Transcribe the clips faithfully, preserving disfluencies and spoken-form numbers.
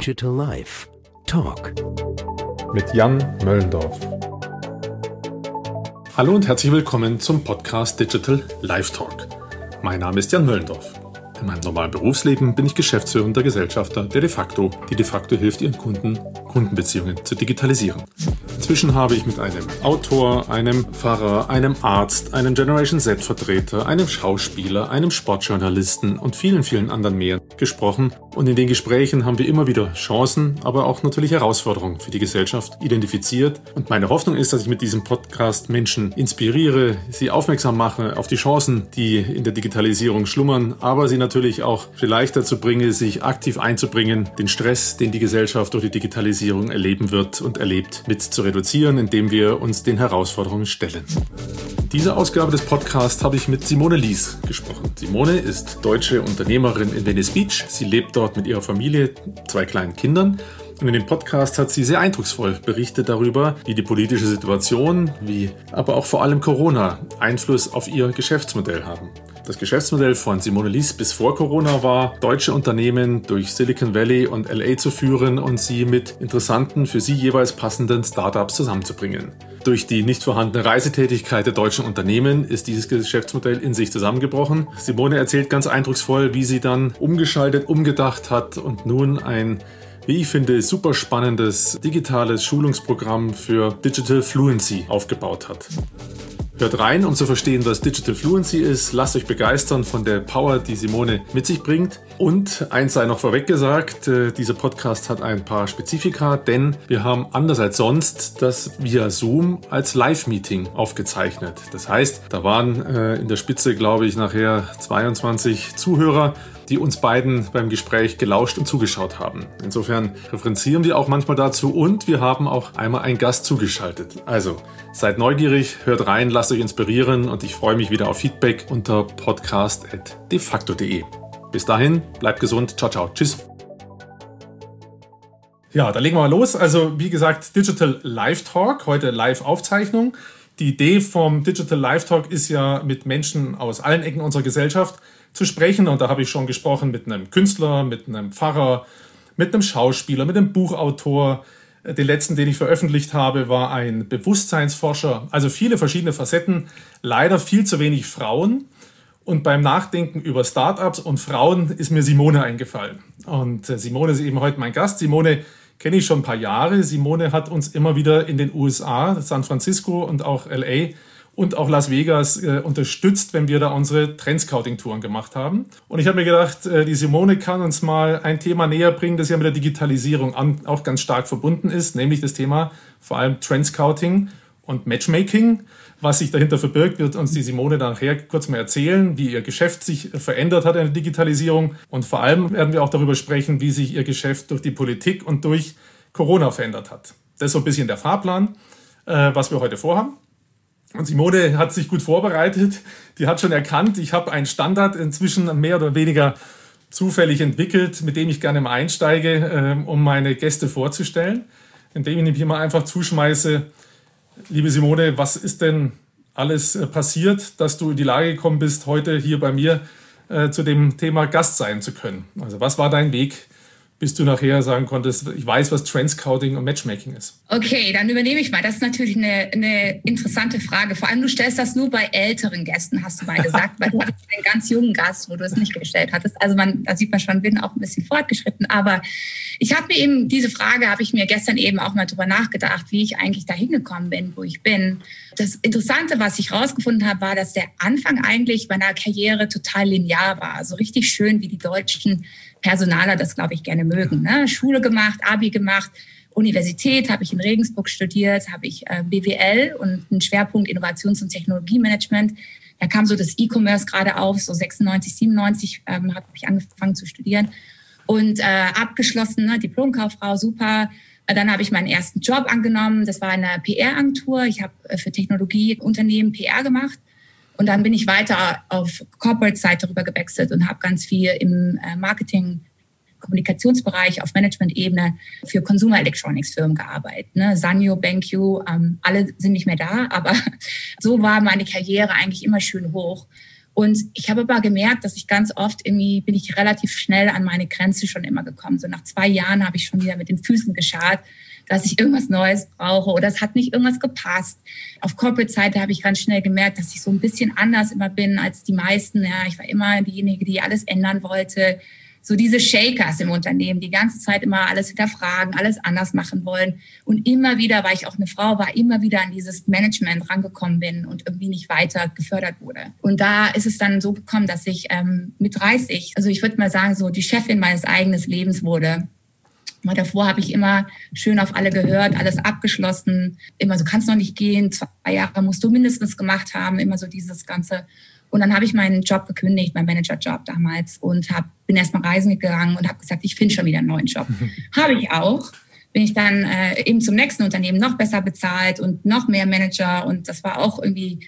Digital Life Talk mit Jan Möllendorf. Hallo und herzlich willkommen zum Podcast Digital Life Talk. Mein Name ist Jan Möllendorf. In meinem normalen Berufsleben bin ich geschäftsführender Gesellschafter der DeFacto, die DeFacto hilft, ihren Kunden Kundenbeziehungen zu digitalisieren. Inzwischen habe ich mit einem Autor, einem Pfarrer, einem Arzt, einem Generation Z-Vertreter, einem Schauspieler, einem Sportjournalisten und vielen, vielen anderen mehr gesprochen. Und in den Gesprächen haben wir immer wieder Chancen, aber auch natürlich Herausforderungen für die Gesellschaft identifiziert. Und meine Hoffnung ist, dass ich mit diesem Podcast Menschen inspiriere, sie aufmerksam mache auf die Chancen, die in der Digitalisierung schlummern, aber sie natürlich auch vielleicht dazu bringe, sich aktiv einzubringen, den Stress, den die Gesellschaft durch die Digitalisierung erleben wird und erlebt, mit zu reduzieren, indem wir uns den Herausforderungen stellen. In dieser Ausgabe des Podcasts habe ich mit Simone Lies gesprochen. Simone ist deutsche Unternehmerin in Venice Beach. Sie lebt dort mit ihrer Familie, zwei kleinen Kindern. Und in dem Podcast hat sie sehr eindrucksvoll berichtet darüber, wie die politische Situation, wie aber auch vor allem Corona Einfluss auf ihr Geschäftsmodell haben. Das Geschäftsmodell von Simone Lies bis vor Corona war, deutsche Unternehmen durch Silicon Valley und L A zu führen und sie mit interessanten, für sie jeweils passenden Startups zusammenzubringen. Durch die nicht vorhandene Reisetätigkeit der deutschen Unternehmen ist dieses Geschäftsmodell in sich zusammengebrochen. Simone erzählt ganz eindrucksvoll, wie sie dann umgeschaltet, umgedacht hat und nun ein, wie ich finde, super spannendes digitales Schulungsprogramm für Digital Fluency aufgebaut hat. Hört rein, um zu verstehen, was Digital Fluency ist. Lasst euch begeistern von der Power, die Simone mit sich bringt. Und eins sei noch vorweg gesagt, äh, dieser Podcast hat ein paar Spezifika, denn wir haben anders als sonst das via Zoom als Live-Meeting aufgezeichnet. Das heißt, da waren äh, in der Spitze, glaube ich, nachher zweiundzwanzig Zuhörer, die uns beiden beim Gespräch gelauscht und zugeschaut haben. Insofern referenzieren wir auch manchmal dazu und wir haben auch einmal einen Gast zugeschaltet. Also seid neugierig, hört rein, lasst euch inspirieren und ich freue mich wieder auf Feedback unter podcast at defacto punkt de. Bis dahin, bleibt gesund, ciao, ciao, tschüss. Ja, dann legen wir mal los. Also wie gesagt, Digital Live Talk, heute Live-Aufzeichnung. Die Idee vom Digital Live Talk ist ja, mit Menschen aus allen Ecken unserer Gesellschaft zu sprechen. Und da habe ich schon gesprochen mit einem Künstler, mit einem Pfarrer, mit einem Schauspieler, mit einem Buchautor. Den letzten, den ich veröffentlicht habe, war ein Bewusstseinsforscher. Also viele verschiedene Facetten, leider viel zu wenig Frauen. Und beim Nachdenken über Startups und Frauen ist mir Simone eingefallen. Und Simone ist eben heute mein Gast. Simone kenne ich schon ein paar Jahre. Simone hat uns immer wieder in den U S A, San Francisco und auch L A und auch Las Vegas äh, unterstützt, wenn wir da unsere Trendscouting-Touren gemacht haben. Und ich habe mir gedacht, äh, die Simone kann uns mal ein Thema näher bringen, das ja mit der Digitalisierung an, auch ganz stark verbunden ist, nämlich das Thema vor allem Trendscouting und Matchmaking. Was sich dahinter verbirgt, wird uns die Simone dann nachher kurz mal erzählen, wie ihr Geschäft sich verändert hat in der Digitalisierung. Und vor allem werden wir auch darüber sprechen, wie sich ihr Geschäft durch die Politik und durch Corona verändert hat. Das ist so ein bisschen der Fahrplan, äh, was wir heute vorhaben. Und Simone hat sich gut vorbereitet. Die hat schon erkannt, ich habe einen Standard inzwischen mehr oder weniger zufällig entwickelt, mit dem ich gerne mal einsteige, äh, um meine Gäste vorzustellen. Indem ich hier mal einfach zuschmeiße, liebe Simone, was ist denn alles äh, passiert, dass du in die Lage gekommen bist, heute hier bei mir äh, zu dem Thema Gast sein zu können? Also was war dein Weg, bis du nachher sagen konntest, ich weiß, was Trendscouting und Matchmaking ist? Okay, dann übernehme ich mal. Das ist natürlich eine, eine interessante Frage. Vor allem, du stellst das nur bei älteren Gästen, hast du mal gesagt, weil du hattest einen ganz jungen Gast, wo du es nicht gestellt hattest. Also man, da sieht man schon, bin auch ein bisschen fortgeschritten. Aber ich habe mir eben, diese Frage habe ich mir gestern eben auch mal drüber nachgedacht, wie ich eigentlich da hingekommen bin, wo ich bin. Das Interessante, was ich rausgefunden habe, war, dass der Anfang eigentlich meiner Karriere total linear war. Also richtig schön, wie die deutschen Personaler das, glaube ich, gerne mögen. Ne? Schule gemacht, Abi gemacht, Universität habe ich in Regensburg studiert, habe ich äh, B W L und einen Schwerpunkt Innovations- und Technologiemanagement. Da kam so das E-Commerce gerade auf, so sechsundneunzig, siebenundneunzig ähm, habe ich angefangen zu studieren. Und äh, abgeschlossen, ne? Diplomkauffrau, super. Äh, dann habe ich meinen ersten Job angenommen. Das war eine P R-Agentur. Ich habe äh, für Technologieunternehmen P R gemacht. Und dann bin ich weiter auf Corporate-Seite rüber gewechselt und habe ganz viel im Marketing, Kommunikationsbereich auf Management-Ebene für Consumer Electronics-Firmen gearbeitet. Ne? Sanyo, BenQ, ähm, alle sind nicht mehr da, aber so war meine Karriere eigentlich immer schön hoch. Und ich habe aber gemerkt, dass ich ganz oft irgendwie bin ich relativ schnell an meine Grenze schon immer gekommen. So nach zwei Jahren habe ich schon wieder mit den Füßen gescharrt, dass ich irgendwas Neues brauche oder es hat nicht irgendwas gepasst. Auf Corporate-Seite habe ich ganz schnell gemerkt, dass ich so ein bisschen anders immer bin als die meisten. Ja, ich war immer diejenige, die alles ändern wollte. So diese Shakers im Unternehmen, die ganze Zeit immer alles hinterfragen, alles anders machen wollen. Und immer wieder, weil ich auch eine Frau war, immer wieder an dieses Management rangekommen bin und irgendwie nicht weiter gefördert wurde. Und da ist es dann so gekommen, dass ich ähm, mit dreißig, also ich würde mal sagen, so die Chefin meines eigenen Lebens wurde. Mal davor habe ich immer schön auf alle gehört, alles abgeschlossen. Immer so, kannst noch nicht gehen, zwei Jahre musst du mindestens gemacht haben, immer so dieses Ganze. Und dann habe ich meinen Job gekündigt, meinen Managerjob damals und hab, bin erstmal reisen gegangen und habe gesagt, ich finde schon wieder einen neuen Job. Mhm. Habe ich auch. Bin ich dann äh, eben zum nächsten Unternehmen noch besser bezahlt und noch mehr Manager. Und das war auch irgendwie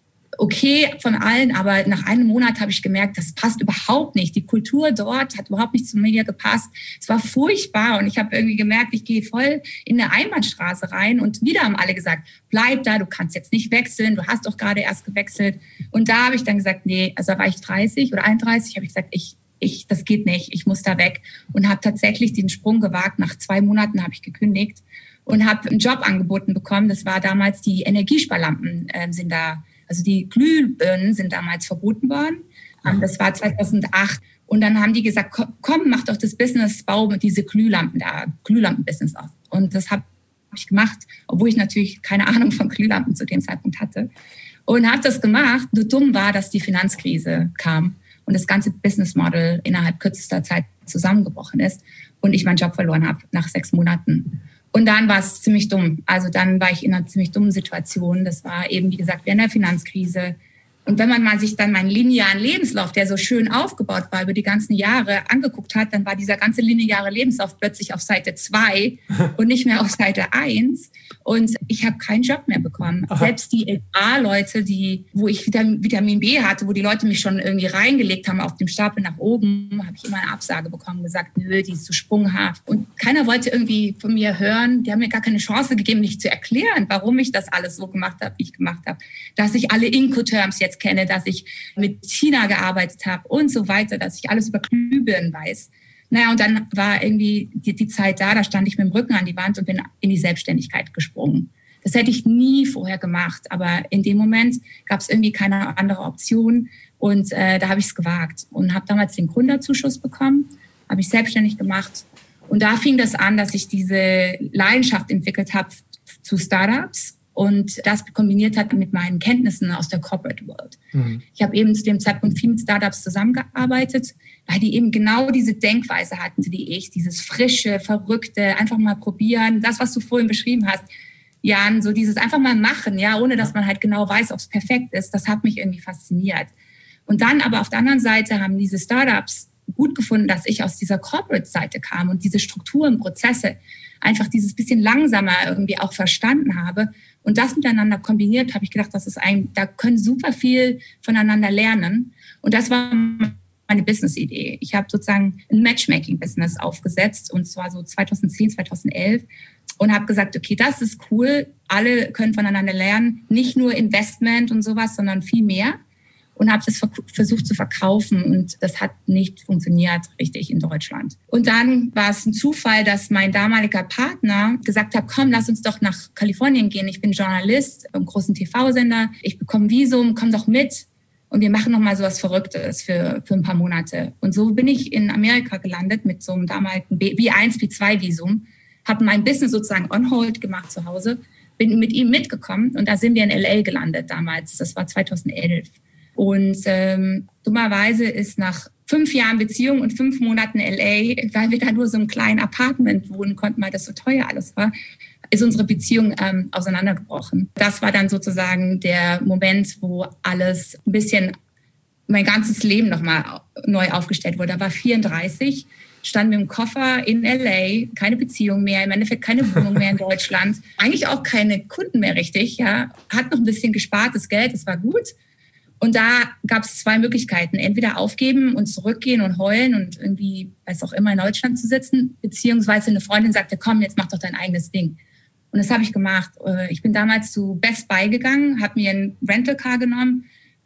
okay von allen, aber nach einem Monat habe ich gemerkt, das passt überhaupt nicht. Die Kultur dort hat überhaupt nicht zu mir gepasst. Es war furchtbar und ich habe irgendwie gemerkt, ich gehe voll in eine Einbahnstraße rein und wieder haben alle gesagt, bleib da, du kannst jetzt nicht wechseln, du hast doch gerade erst gewechselt. Und da habe ich dann gesagt, nee, also da war ich dreißig oder einunddreißig, habe ich gesagt, ich, ich, das geht nicht, ich muss da weg und habe tatsächlich den Sprung gewagt. Nach zwei Monaten habe ich gekündigt und habe einen Job angeboten bekommen. Das war damals, die Energiesparlampen äh, sind da. Also die Glühbirnen sind damals verboten worden. Das war zweitausendacht. Und dann haben die gesagt, komm, mach doch das Business, bau diese Glühlampen da, Glühlampen-Business auf. Und das habe ich gemacht, obwohl ich natürlich keine Ahnung von Glühlampen zu dem Zeitpunkt hatte. Und habe das gemacht. Nur dumm war, dass die Finanzkrise kam und das ganze Business Model innerhalb kürzester Zeit zusammengebrochen ist und ich meinen Job verloren habe nach sechs Monaten. Und dann war es ziemlich dumm. Also dann war ich in einer ziemlich dummen Situation. Das war eben, wie gesagt, während der Finanzkrise. Und wenn man mal sich dann meinen linearen Lebenslauf, der so schön aufgebaut war über die ganzen Jahre, angeguckt hat, dann war dieser ganze lineare Lebenslauf plötzlich auf Seite zwei und nicht mehr auf Seite eins. Und ich habe keinen Job mehr bekommen. Aha. Selbst die H R-Leute, die, wo ich Vitamin B hatte, wo die Leute mich schon irgendwie reingelegt haben auf dem Stapel nach oben, habe ich immer eine Absage bekommen, gesagt, nö, die ist zu sprunghaft. Und keiner wollte irgendwie von mir hören. Die haben mir gar keine Chance gegeben, mich zu erklären, warum ich das alles so gemacht habe, wie ich gemacht habe. Dass ich alle Incoterms jetzt kenne, dass ich mit China gearbeitet habe und so weiter, dass ich alles über Glühbirnen weiß. Naja, und dann war irgendwie die, die Zeit da, da stand ich mit dem Rücken an die Wand und bin in die Selbstständigkeit gesprungen. Das hätte ich nie vorher gemacht, aber in dem Moment gab es irgendwie keine andere Option und äh, da habe ich es gewagt und habe damals den Gründerzuschuss bekommen, habe ich selbstständig gemacht und da fing das an, dass ich diese Leidenschaft entwickelt habe zu Startups. Und das kombiniert hat mit meinen Kenntnissen aus der Corporate World. Mhm. Ich habe eben zu dem Zeitpunkt viel mit Startups zusammengearbeitet, weil die eben genau diese Denkweise hatten wie ich, dieses frische, verrückte, einfach mal probieren, das, was du vorhin beschrieben hast, Jan, so dieses einfach mal machen, ja, ohne dass man halt genau weiß, ob es perfekt ist, das hat mich irgendwie fasziniert. Und dann aber auf der anderen Seite haben diese Startups gut gefunden, dass ich aus dieser Corporate-Seite kam und diese Strukturen, Prozesse, einfach dieses bisschen langsamer irgendwie auch verstanden habe und das miteinander kombiniert, habe ich gedacht, das ist ein, da können super viel voneinander lernen. Und das war meine Business-Idee. Ich habe sozusagen ein Matchmaking-Business aufgesetzt und zwar so zweitausendzehn, zweitausendelf und habe gesagt, okay, das ist cool, alle können voneinander lernen, nicht nur Investment und sowas, sondern viel mehr. Und habe das versucht zu verkaufen und das hat nicht funktioniert richtig in Deutschland. Und dann war es ein Zufall, dass mein damaliger Partner gesagt hat, komm, lass uns doch nach Kalifornien gehen. Ich bin Journalist im großen T V-Sender. Ich bekomme Visum, komm doch mit. Und wir machen noch mal so was Verrücktes für, für ein paar Monate. Und so bin ich in Amerika gelandet mit so einem damaligen B eins, B zwei Visum. Habe mein Business sozusagen on hold gemacht zu Hause. Bin mit ihm mitgekommen und da sind wir in L A gelandet damals. Das war zweitausendelf. Und ähm, dummerweise ist nach fünf Jahren Beziehung und fünf Monaten L A, weil wir da nur so im kleinen Apartment wohnen konnten, weil das so teuer alles war, ist unsere Beziehung ähm, auseinandergebrochen. Das war dann sozusagen der Moment, wo alles ein bisschen, mein ganzes Leben nochmal neu aufgestellt wurde. Da war vierunddreißig, stand mit dem Koffer in L A, keine Beziehung mehr, im Endeffekt keine Wohnung mehr in Deutschland, eigentlich auch keine Kunden mehr richtig, ja, hat noch ein bisschen gespartes Geld, das war gut. Und da gab es zwei Möglichkeiten. Entweder aufgeben und zurückgehen und heulen und irgendwie, weiß auch immer, in Deutschland zu sitzen, beziehungsweise eine Freundin sagte, komm, jetzt mach doch dein eigenes Ding. Und das habe ich gemacht. Ich bin damals zu Best Buy gegangen, habe mir ein Rental Car genommen,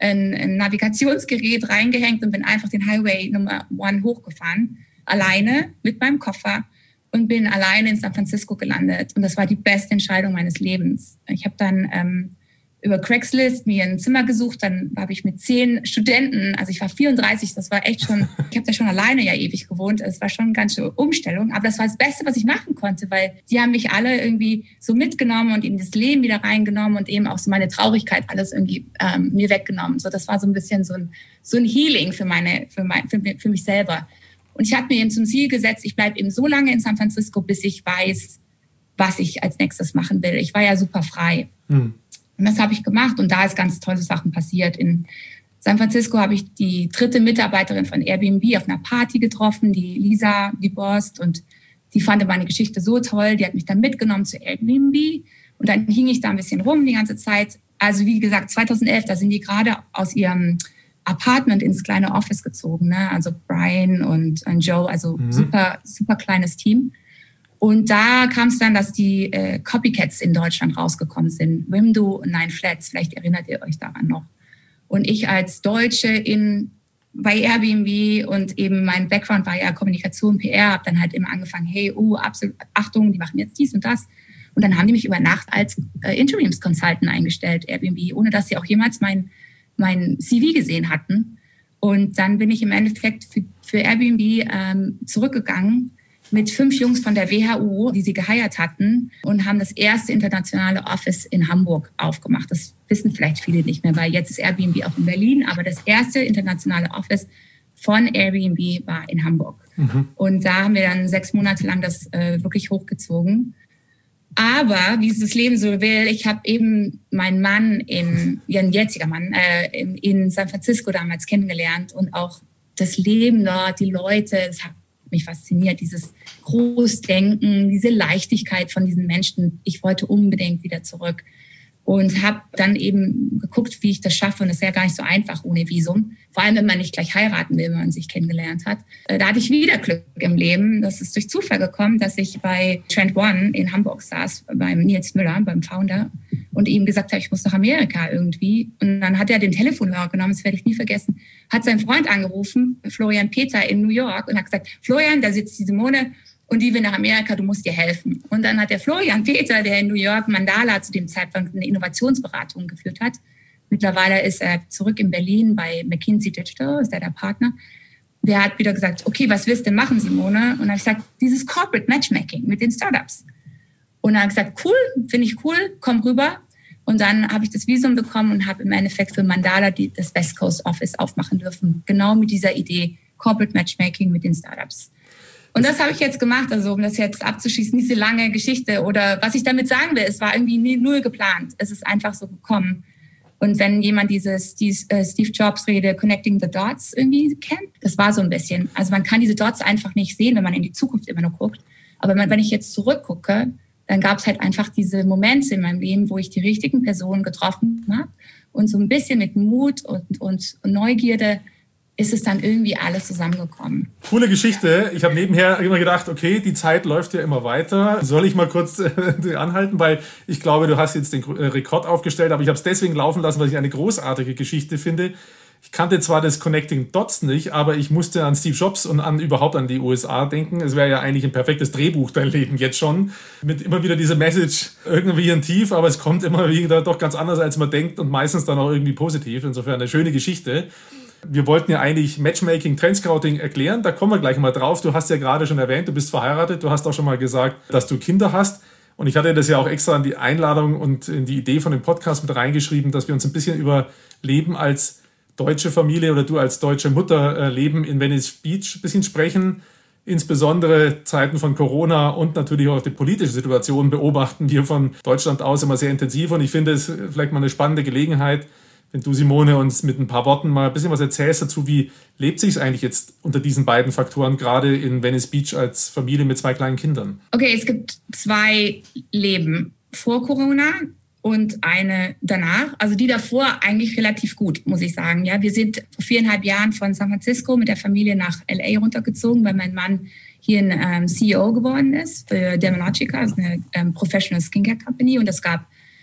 ein, ein Navigationsgerät reingehängt und bin einfach den Highway Nummer One hochgefahren, alleine mit meinem Koffer und bin alleine in San Francisco gelandet. Und das war die beste Entscheidung meines Lebens. Ich habe dann ähm, über Craigslist mir ein Zimmer gesucht, dann habe ich mit zehn Studenten, also ich war vierunddreißig, das war echt schon, ich habe da schon alleine ja ewig gewohnt, es war schon eine ganz schöne Umstellung, aber das war das Beste, was ich machen konnte, weil die haben mich alle irgendwie so mitgenommen und in das Leben wieder reingenommen und eben auch so meine Traurigkeit alles irgendwie ähm, mir weggenommen. So, das war so ein bisschen so ein, so ein Healing für, meine, für, mein, für, für mich selber. Und ich habe mir eben zum Ziel gesetzt, ich bleibe eben so lange in San Francisco, bis ich weiß, was ich als nächstes machen will. Ich war ja super frei. Hm. Und das habe ich gemacht und da ist ganz tolle Sachen passiert. In San Francisco habe ich die dritte Mitarbeiterin von Airbnb auf einer Party getroffen, die Lisa Dubost, und die fand meine Geschichte so toll. Die hat mich dann mitgenommen zu Airbnb und dann hing ich da ein bisschen rum die ganze Zeit. Also wie gesagt, zweitausendelf, da sind die gerade aus ihrem Apartment ins kleine Office gezogen, ne? Also Brian und, und Joe, also mhm. super, super kleines Team. Und da kam es dann, dass die äh, Copycats in Deutschland rausgekommen sind. Wimdu und Nine Flats, vielleicht erinnert ihr euch daran noch. Und ich als Deutsche in, bei Airbnb und eben mein Background war ja Kommunikation, P R, habe dann halt immer angefangen, hey, oh, absolut, Achtung, die machen jetzt dies und das. Und dann haben die mich über Nacht als äh, Interims-Consultant eingestellt, Airbnb, ohne dass sie auch jemals mein, mein C V gesehen hatten. Und dann bin ich im Endeffekt für, für Airbnb ähm, zurückgegangen mit fünf Jungs von der W H U, die sie geheiert hatten, und haben das erste internationale Office in Hamburg aufgemacht. Das wissen vielleicht viele nicht mehr, weil jetzt ist Airbnb auch in Berlin, aber das erste internationale Office von Airbnb war in Hamburg. Mhm. Und da haben wir dann sechs Monate lang das äh, wirklich hochgezogen. Aber, wie es das Leben so will, ich habe eben meinen Mann, in, ja, ein jetziger Mann, äh, in, in San Francisco damals kennengelernt und auch das Leben dort, die Leute, das hat mich fasziniert, dieses Großdenken, diese Leichtigkeit von diesen Menschen. Ich wollte unbedingt wieder zurück und habe dann eben geguckt, wie ich das schaffe. Und das ist ja gar nicht so einfach ohne Visum. Vor allem, wenn man nicht gleich heiraten will, wenn man sich kennengelernt hat. Da hatte ich wieder Glück im Leben. Das ist durch Zufall gekommen, dass ich bei Trend One in Hamburg saß, beim Nils Müller, beim Founder, und ihm gesagt habe, ich muss nach Amerika irgendwie. Und dann hat er den Telefonhörer genommen, das werde ich nie vergessen, hat seinen Freund angerufen, Florian Peter in New York, und hat gesagt, Florian, da sitzt die Simone und die will nach Amerika, du musst dir helfen. Und dann hat der Florian Peter, der in New York Mandala zu dem Zeitpunkt eine Innovationsberatung geführt hat, mittlerweile ist er zurück in Berlin bei McKinsey Digital, ist er der Partner, der hat wieder gesagt, okay, was willst du denn machen, Simone? Und dann habe ich gesagt, dieses Corporate Matchmaking mit den Startups. Und dann habe ich gesagt, cool, finde ich cool, komm rüber. Und dann habe ich das Visum bekommen und habe im Endeffekt für Mandala die, das West Coast Office aufmachen dürfen. Genau mit dieser Idee, Corporate Matchmaking mit den Startups. Und das habe ich jetzt gemacht, also um das jetzt abzuschließen, diese lange Geschichte. Oder was ich damit sagen will, es war irgendwie nie, null geplant. Es ist einfach so gekommen. Und wenn jemand diese Steve Jobs Rede Connecting the Dots irgendwie kennt, das war so ein bisschen. Also man kann diese Dots einfach nicht sehen, wenn man in die Zukunft immer nur guckt. Aber wenn ich jetzt zurückgucke, dann gab es halt einfach diese Momente in meinem Leben, wo ich die richtigen Personen getroffen habe. Und so ein bisschen mit Mut und, und Neugierde ist es dann irgendwie alles zusammengekommen. Coole Geschichte. Ich habe nebenher immer gedacht, okay, die Zeit läuft ja immer weiter. Soll ich mal kurz äh, anhalten? Weil ich glaube, du hast jetzt den Rekord aufgestellt, aber ich habe es deswegen laufen lassen, weil ich eine großartige Geschichte finde. Ich kannte zwar das Connecting Dots nicht, aber ich musste an Steve Jobs und an überhaupt an die U S A denken. Es wäre ja eigentlich ein perfektes Drehbuch, dein Leben jetzt schon. Mit immer wieder dieser Message, irgendwie ein Tief, aber es kommt immer wieder doch ganz anders, als man denkt, und meistens dann auch irgendwie positiv. Insofern eine schöne Geschichte. Wir wollten ja eigentlich Matchmaking, Trendscouting erklären. Da kommen wir gleich mal drauf. Du hast ja gerade schon erwähnt, du bist verheiratet. Du hast auch schon mal gesagt, dass du Kinder hast. Und ich hatte das ja auch extra in die Einladung und in die Idee von dem Podcast mit reingeschrieben, dass wir uns ein bisschen über Leben als deutsche Familie oder du als deutsche Mutter äh, Leben in Venice Beach ein bisschen sprechen. Insbesondere Zeiten von Corona und natürlich auch die politische Situation beobachten wir von Deutschland aus immer sehr intensiv. Und ich finde es vielleicht mal eine spannende Gelegenheit, wenn du, Simone, uns mit ein paar Worten mal ein bisschen was erzählst dazu, wie lebt sich es eigentlich jetzt unter diesen beiden Faktoren, gerade in Venice Beach als Familie mit zwei kleinen Kindern? Okay, es gibt zwei Leben vor Corona und eine danach. Also die davor eigentlich relativ gut, muss ich sagen. Ja, wir sind vor viereinhalb Jahren von San Francisco mit der Familie nach L A runtergezogen, weil mein Mann hier ein ähm, C E O geworden ist für Dermalogica, also eine ähm, Professional Skincare Company. Und es gab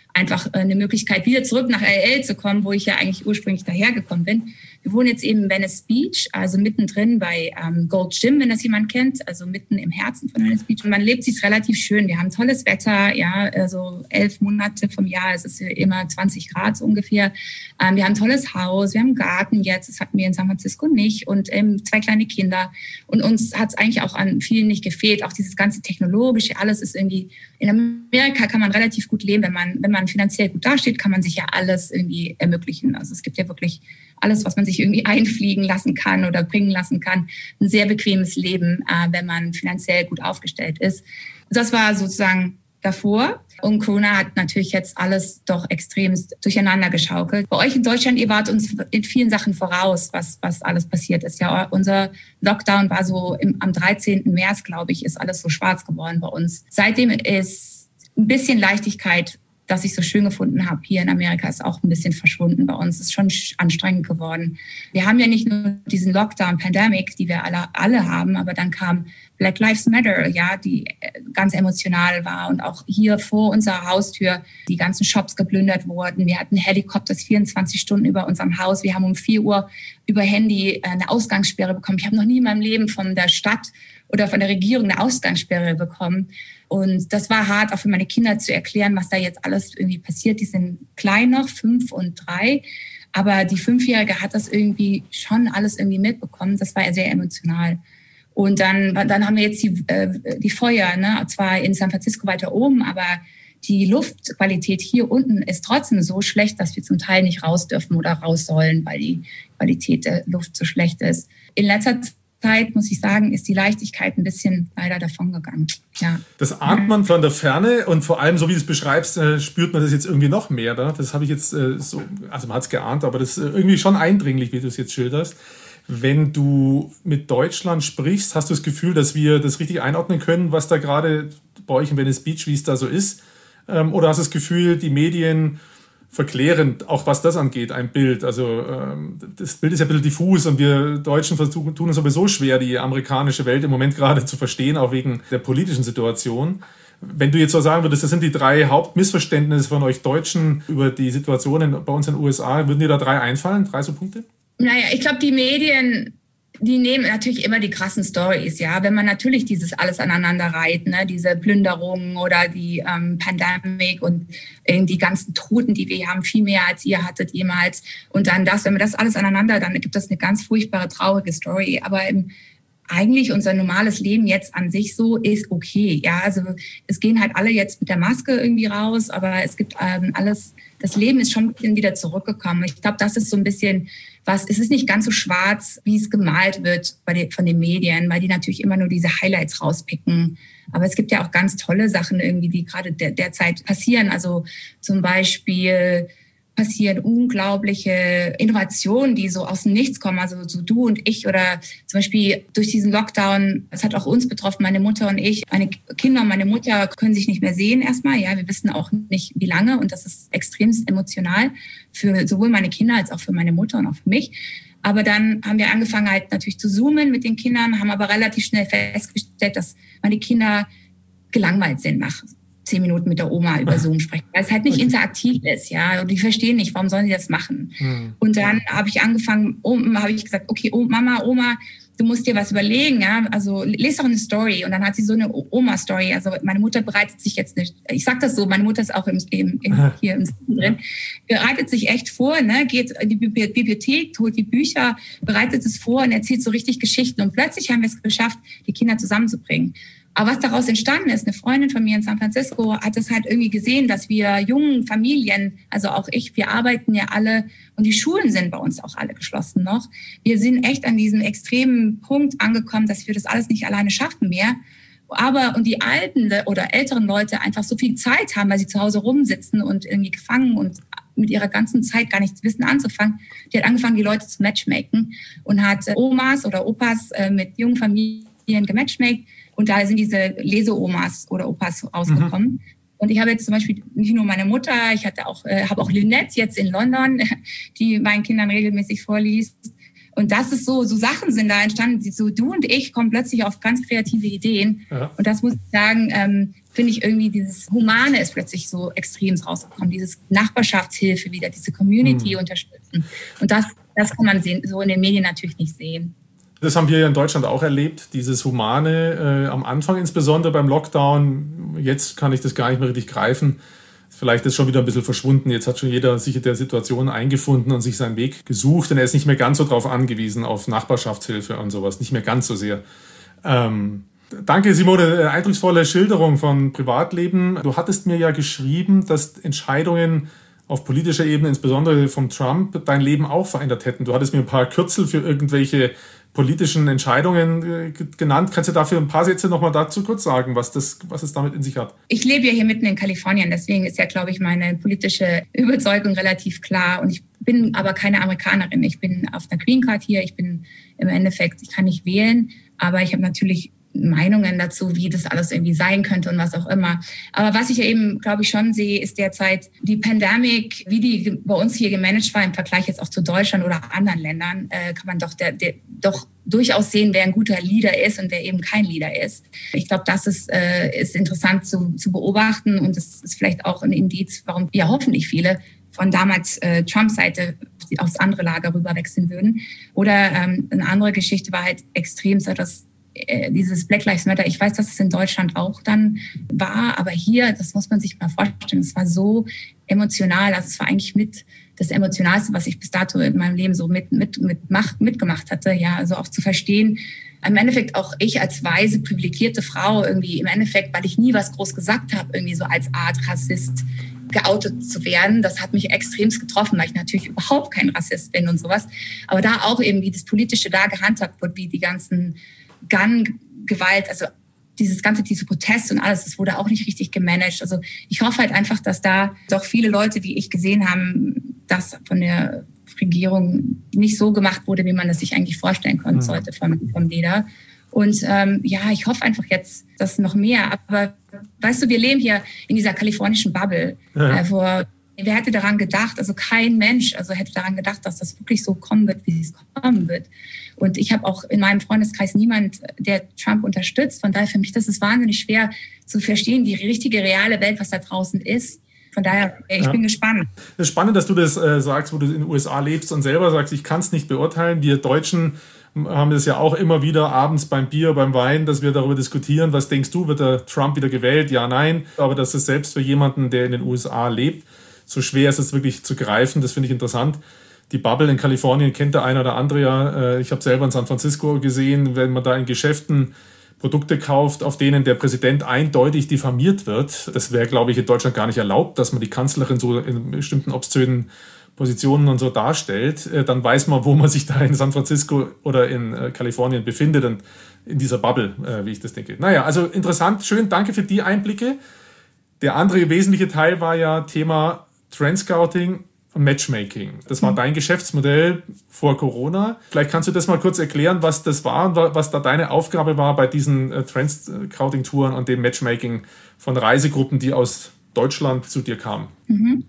einfach eine Möglichkeit, wieder zurück nach L A zu kommen, wo ich ja eigentlich ursprünglich dahergekommen bin. Wir wohnen jetzt eben in Venice Beach, also mittendrin bei ähm, Gold's Gym, wenn das jemand kennt, also mitten im Herzen von Venice Beach. Und man lebt sich relativ schön. Wir haben tolles Wetter, ja, also elf Monate vom Jahr, es ist immer zwanzig Grad so ungefähr. Ähm, wir haben ein tolles Haus, wir haben einen Garten jetzt, das hatten wir in San Francisco nicht und ähm, zwei kleine Kinder. Und uns hat es eigentlich auch an vielen nicht gefehlt, auch dieses ganze Technologische, alles ist irgendwie, in Amerika kann man relativ gut leben, wenn man, wenn man finanziell gut dasteht, kann man sich ja alles irgendwie ermöglichen. Also es gibt ja wirklich alles, was man sich irgendwie einfliegen lassen kann oder bringen lassen kann. Ein sehr bequemes Leben, äh, wenn man finanziell gut aufgestellt ist. Das war sozusagen davor. Und Corona hat natürlich jetzt alles doch extrem durcheinander geschaukelt. Bei euch in Deutschland, ihr wart uns in vielen Sachen voraus, was, was alles passiert ist. Ja, unser Lockdown war so im, am dreizehnten März, glaube ich, ist alles so schwarz geworden bei uns. Seitdem ist ein bisschen Leichtigkeit, das ich so schön gefunden habe, hier in Amerika, ist auch ein bisschen verschwunden bei uns. Es ist schon anstrengend geworden. Wir haben ja nicht nur diesen Lockdown-Pandemic, die wir alle, alle haben, aber dann kam Black Lives Matter, ja, die ganz emotional war und auch hier vor unserer Haustür die ganzen Shops geplündert wurden. Wir hatten Helikopters vierundzwanzig Stunden über unserem Haus. Wir haben um vier Uhr über Handy eine Ausgangssperre bekommen. Ich habe noch nie in meinem Leben von der Stadt oder von der Regierung eine Ausgangssperre bekommen. Und das war hart, auch für meine Kinder zu erklären, was da jetzt alles irgendwie passiert. Die sind klein noch, fünf und drei. Aber die Fünfjährige hat das irgendwie schon alles irgendwie mitbekommen. Das war sehr emotional. Und dann, dann haben wir jetzt die, äh, die Feuer, ne? Zwar in San Francisco weiter oben, aber die Luftqualität hier unten ist trotzdem so schlecht, dass wir zum Teil nicht raus dürfen oder raus sollen, weil die Qualität der Luft so schlecht ist. In letzter Zeit, muss ich sagen, ist die Leichtigkeit ein bisschen leider davongegangen. Ja. Das ahnt man von der Ferne und vor allem, so wie du es beschreibst, spürt man das jetzt irgendwie noch mehr. Da. Das habe ich jetzt so, also man hat es geahnt, aber das ist irgendwie schon eindringlich, wie du es jetzt schilderst. Wenn du mit Deutschland sprichst, hast du das Gefühl, dass wir das richtig einordnen können, was da gerade bei euch in Venice Beach, wie es da so ist? Oder hast du das Gefühl, die Medien verklären, auch was das angeht, ein Bild? Also das Bild ist ja ein bisschen diffus und wir Deutschen versuchen, tun es sowieso schwer, die amerikanische Welt im Moment gerade zu verstehen, auch wegen der politischen Situation. Wenn du jetzt so sagen würdest, das sind die drei Hauptmissverständnisse von euch Deutschen über die Situation bei uns in den U S A, würden dir da drei einfallen? Drei so Punkte? Naja, ich glaube, die Medien, die nehmen natürlich immer die krassen Stories, ja. Wenn man natürlich dieses alles aneinander reiht, ne, diese Plünderungen oder die ähm, Pandemic und äh, die ganzen Toten, die wir haben, viel mehr als ihr hattet jemals. Und dann das, wenn wir das alles aneinander, dann gibt das eine ganz furchtbare, traurige Story. Aber im eigentlich unser normales Leben jetzt an sich so ist okay. Ja, also es gehen halt alle jetzt mit der Maske irgendwie raus, aber es gibt ähm, alles, das Leben ist schon ein bisschen wieder zurückgekommen. Ich glaube, das ist so ein bisschen was, es ist nicht ganz so schwarz, wie es gemalt wird bei den, von den Medien, weil die natürlich immer nur diese Highlights rauspicken. Aber es gibt ja auch ganz tolle Sachen irgendwie, die gerade der, derzeit passieren. Also zum Beispiel passieren unglaubliche Innovationen, die so aus dem Nichts kommen. Also so du und ich oder zum Beispiel durch diesen Lockdown, das hat auch uns betroffen, meine Mutter und ich. Meine Kinder und meine Mutter können sich nicht mehr sehen erstmal. Ja, wir wissen auch nicht, wie lange und das ist extremst emotional für sowohl meine Kinder als auch für meine Mutter und auch für mich. Aber dann haben wir angefangen halt natürlich zu zoomen mit den Kindern, haben aber relativ schnell festgestellt, dass meine Kinder gelangweilt sind nach zehn Minuten mit der Oma über Zoom sprechen, weil es halt nicht okay. interaktiv ist, ja, und die verstehen nicht, warum sollen sie das machen? Hm. Und dann habe ich angefangen, oh, habe ich gesagt, okay, oh, Mama, Oma, du musst dir was überlegen, ja, also lese doch eine Story. Und dann hat sie so eine Oma-Story, also meine Mutter bereitet sich jetzt nicht, ich sag das so, meine Mutter ist auch im, im, im, hier im Sinn drin, bereitet sich echt vor, ne, geht in die Bibliothek, holt die Bücher, bereitet es vor und erzählt so richtig Geschichten. Und plötzlich haben wir es geschafft, die Kinder zusammenzubringen. Aber was daraus entstanden ist, eine Freundin von mir in San Francisco hat es halt irgendwie gesehen, dass wir jungen Familien, also auch ich, wir arbeiten ja alle und die Schulen sind bei uns auch alle geschlossen noch. Wir sind echt an diesem extremen Punkt angekommen, dass wir das alles nicht alleine schaffen mehr. Aber und die alten oder älteren Leute einfach so viel Zeit haben, weil sie zu Hause rumsitzen und irgendwie gefangen und mit ihrer ganzen Zeit gar nichts wissen anzufangen. Die hat angefangen, die Leute zu matchmaken und hat Omas oder Opas mit jungen Familien gematchmaked. Und da sind diese Leseomas oder Opas rausgekommen. Mhm. Und ich habe jetzt zum Beispiel nicht nur meine Mutter, ich hatte auch, äh, habe auch Lynette jetzt in London, die meinen Kindern regelmäßig vorliest. Und das ist so, so Sachen sind da entstanden, die so du und ich kommen plötzlich auf ganz kreative Ideen. Ja. Und das muss ich sagen, ähm, finde ich irgendwie, dieses Humane ist plötzlich so extrem rausgekommen, dieses Nachbarschaftshilfe wieder, diese Community mhm. unterstützen. Und das, das kann man sehen, so in den Medien natürlich nicht sehen. Das haben wir ja in Deutschland auch erlebt, dieses Humane, äh, am Anfang insbesondere beim Lockdown. Jetzt kann ich das gar nicht mehr richtig greifen. Vielleicht ist schon wieder ein bisschen verschwunden. Jetzt hat schon jeder sich in der Situation eingefunden und sich seinen Weg gesucht. Und er ist nicht mehr ganz so darauf angewiesen, auf Nachbarschaftshilfe und sowas. Nicht mehr ganz so sehr. Ähm, danke, Simone. Eindrucksvolle Schilderung von Privatleben. Du hattest mir ja geschrieben, dass Entscheidungen auf politischer Ebene, insbesondere von Trump, dein Leben auch verändert hätten. Du hattest mir ein paar Kürzel für irgendwelche politischen Entscheidungen genannt. Kannst du dafür ein paar Sätze nochmal dazu kurz sagen, was, das, was es damit in sich hat? Ich lebe ja hier mitten in Kalifornien, deswegen ist ja, glaube ich, meine politische Überzeugung relativ klar. Und ich bin aber keine Amerikanerin. Ich bin auf einer Green Card hier. Ich bin im Endeffekt, ich kann nicht wählen, aber ich habe natürlich Meinungen dazu, wie das alles irgendwie sein könnte und was auch immer. Aber was ich ja eben, glaube ich, schon sehe, ist derzeit die Pandemic, wie die bei uns hier gemanagt war im Vergleich jetzt auch zu Deutschland oder anderen Ländern, äh, kann man doch, der, der, doch durchaus sehen, wer ein guter Leader ist und wer eben kein Leader ist. Ich glaube, das ist, äh, ist interessant zu, zu beobachten und das ist vielleicht auch ein Indiz, warum ja hoffentlich viele von damals äh, Trump-Seite aufs andere Lager rüber wechseln würden. Oder ähm, eine andere Geschichte war halt extrem so, dass dieses Black Lives Matter, ich weiß, dass es in Deutschland auch dann war, aber hier, das muss man sich mal vorstellen, es war so emotional, also es war eigentlich mit das Emotionalste, was ich bis dato in meinem Leben so mit, mit, mit mach, mitgemacht hatte, ja, also auch zu verstehen, im Endeffekt auch ich als weise, privilegierte Frau irgendwie, im Endeffekt, weil ich nie was groß gesagt habe, irgendwie so als Art Rassist geoutet zu werden, das hat mich extremst getroffen, weil ich natürlich überhaupt kein Rassist bin und sowas, aber da auch eben, wie das Politische da gehandhabt wird, wie die ganzen Gun-Gewalt, also dieses ganze, diese Proteste und alles, das wurde auch nicht richtig gemanagt. Also ich hoffe halt einfach, dass da doch viele Leute, wie ich gesehen haben, dass von der Regierung nicht so gemacht wurde, wie man das sich eigentlich vorstellen konnte, sollte vom, vom Leader. Und ähm, ja, ich hoffe einfach jetzt, dass noch mehr. Aber weißt du, wir leben hier in dieser kalifornischen Bubble, ja. äh, wo wer hätte daran gedacht, also kein Mensch, also hätte daran gedacht, dass das wirklich so kommen wird, wie es kommen wird. Und ich habe auch in meinem Freundeskreis niemand, der Trump unterstützt. Von daher für mich, das ist wahnsinnig schwer zu verstehen, die richtige, reale Welt, was da draußen ist. Von daher, ich ja. bin gespannt. Es ist spannend, dass du das äh, sagst, wo du in den U S A lebst und selber sagst, ich kann es nicht beurteilen. Wir Deutschen haben das ja auch immer wieder abends beim Bier, beim Wein, dass wir darüber diskutieren, was denkst du, wird der Trump wieder gewählt? Ja, nein. Aber das ist selbst für jemanden, der in den U S A lebt, so schwer ist es wirklich zu greifen. Das finde ich interessant. Die Bubble in Kalifornien kennt der eine oder andere ja. Ich habe selber in San Francisco gesehen, wenn man da in Geschäften Produkte kauft, auf denen der Präsident eindeutig diffamiert wird. Das wäre, glaube ich, in Deutschland gar nicht erlaubt, dass man die Kanzlerin so in bestimmten obszönen Positionen und so darstellt. Dann weiß man, wo man sich da in San Francisco oder in Kalifornien befindet und in dieser Bubble, wie ich das denke. Naja, also interessant, schön, danke für die Einblicke. Der andere wesentliche Teil war ja Thema Trendscouting und Matchmaking. Das war dein Geschäftsmodell vor Corona. Vielleicht kannst du das mal kurz erklären, was das war und was da deine Aufgabe war bei diesen Trendscouting-Touren und dem Matchmaking von Reisegruppen, die aus Deutschland zu dir kamen. Mhm.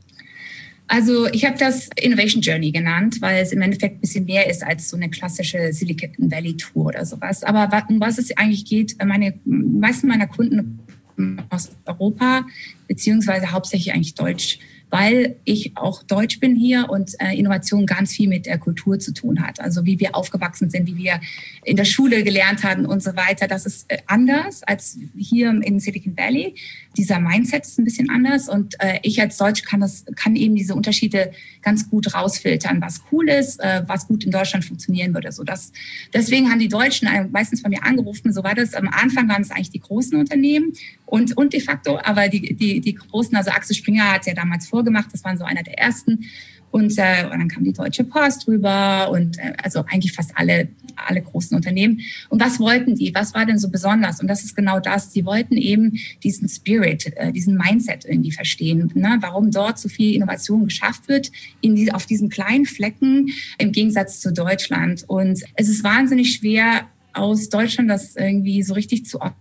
Also ich habe das Innovation Journey genannt, weil es im Endeffekt ein bisschen mehr ist als so eine klassische Silicon Valley Tour oder sowas. Aber um was es eigentlich geht, meine meisten meiner Kunden aus Europa, beziehungsweise hauptsächlich eigentlich Deutsch, weil ich auch Deutsch bin hier und äh, Innovation ganz viel mit der Kultur zu tun hat. Also wie wir aufgewachsen sind, wie wir in der Schule gelernt haben und so weiter. Das ist äh, anders als hier in Silicon Valley. Dieser Mindset ist ein bisschen anders und äh, ich als Deutsch kann das, kann eben diese Unterschiede ganz gut rausfiltern, was cool ist, äh, was gut in Deutschland funktionieren würde. So das, deswegen haben die Deutschen meistens bei mir angerufen. So war das. Am Anfang waren es eigentlich die großen Unternehmen und, und de facto, aber die, die, die großen, also Axel Springer hat ja damals vorgemacht, das waren so einer der ersten. Und, äh, und dann kam die Deutsche Post rüber und äh, also eigentlich fast alle, alle großen Unternehmen. Und was wollten die? Was war denn so besonders? Und das ist genau das. Die wollten eben diesen Spirit, äh, diesen Mindset irgendwie verstehen, ne? Warum dort so viel Innovation geschafft wird in die, auf diesen kleinen Flecken im Gegensatz zu Deutschland. Und es ist wahnsinnig schwer, aus Deutschland das irgendwie so richtig zu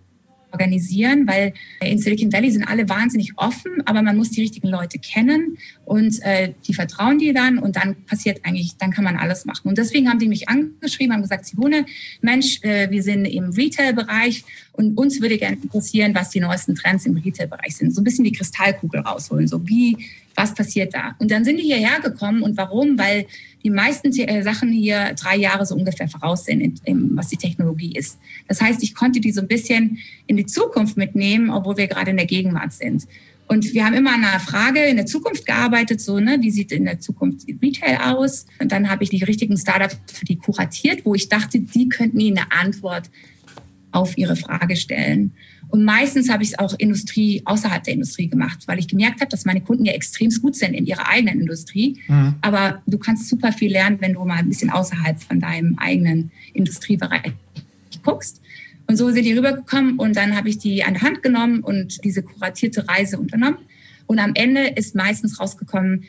organisieren, weil in Silicon Valley sind alle wahnsinnig offen, aber man muss die richtigen Leute kennen und äh, die vertrauen dir dann und dann passiert eigentlich, dann kann man alles machen. Und deswegen haben die mich angeschrieben, haben gesagt, Simone, Mensch, äh, wir sind im Retail-Bereich und uns würde gerne interessieren, was die neuesten Trends im Retail-Bereich sind. So ein bisschen die Kristallkugel rausholen, so wie, was passiert da? Und dann sind die hierher gekommen und warum? Weil die meisten Sachen hier drei Jahre so ungefähr voraussehen, was die Technologie ist. Das heißt, ich konnte die so ein bisschen in die Zukunft mitnehmen, obwohl wir gerade in der Gegenwart sind. Und wir haben immer an einer Frage in der Zukunft gearbeitet, so, ne, wie sieht in der Zukunft Retail aus? Und dann habe ich die richtigen Startups für die kuratiert, wo ich dachte, die könnten ihnen eine Antwort auf ihre Frage stellen. Und meistens habe ich es auch Industrie, außerhalb der Industrie gemacht, weil ich gemerkt habe, dass meine Kunden ja extrem gut sind in ihrer eigenen Industrie. Mhm. Aber du kannst super viel lernen, wenn du mal ein bisschen außerhalb von deinem eigenen Industriebereich guckst. Und so sind die rübergekommen und dann habe ich die an die Hand genommen und diese kuratierte Reise unternommen. Und am Ende ist meistens rausgekommen,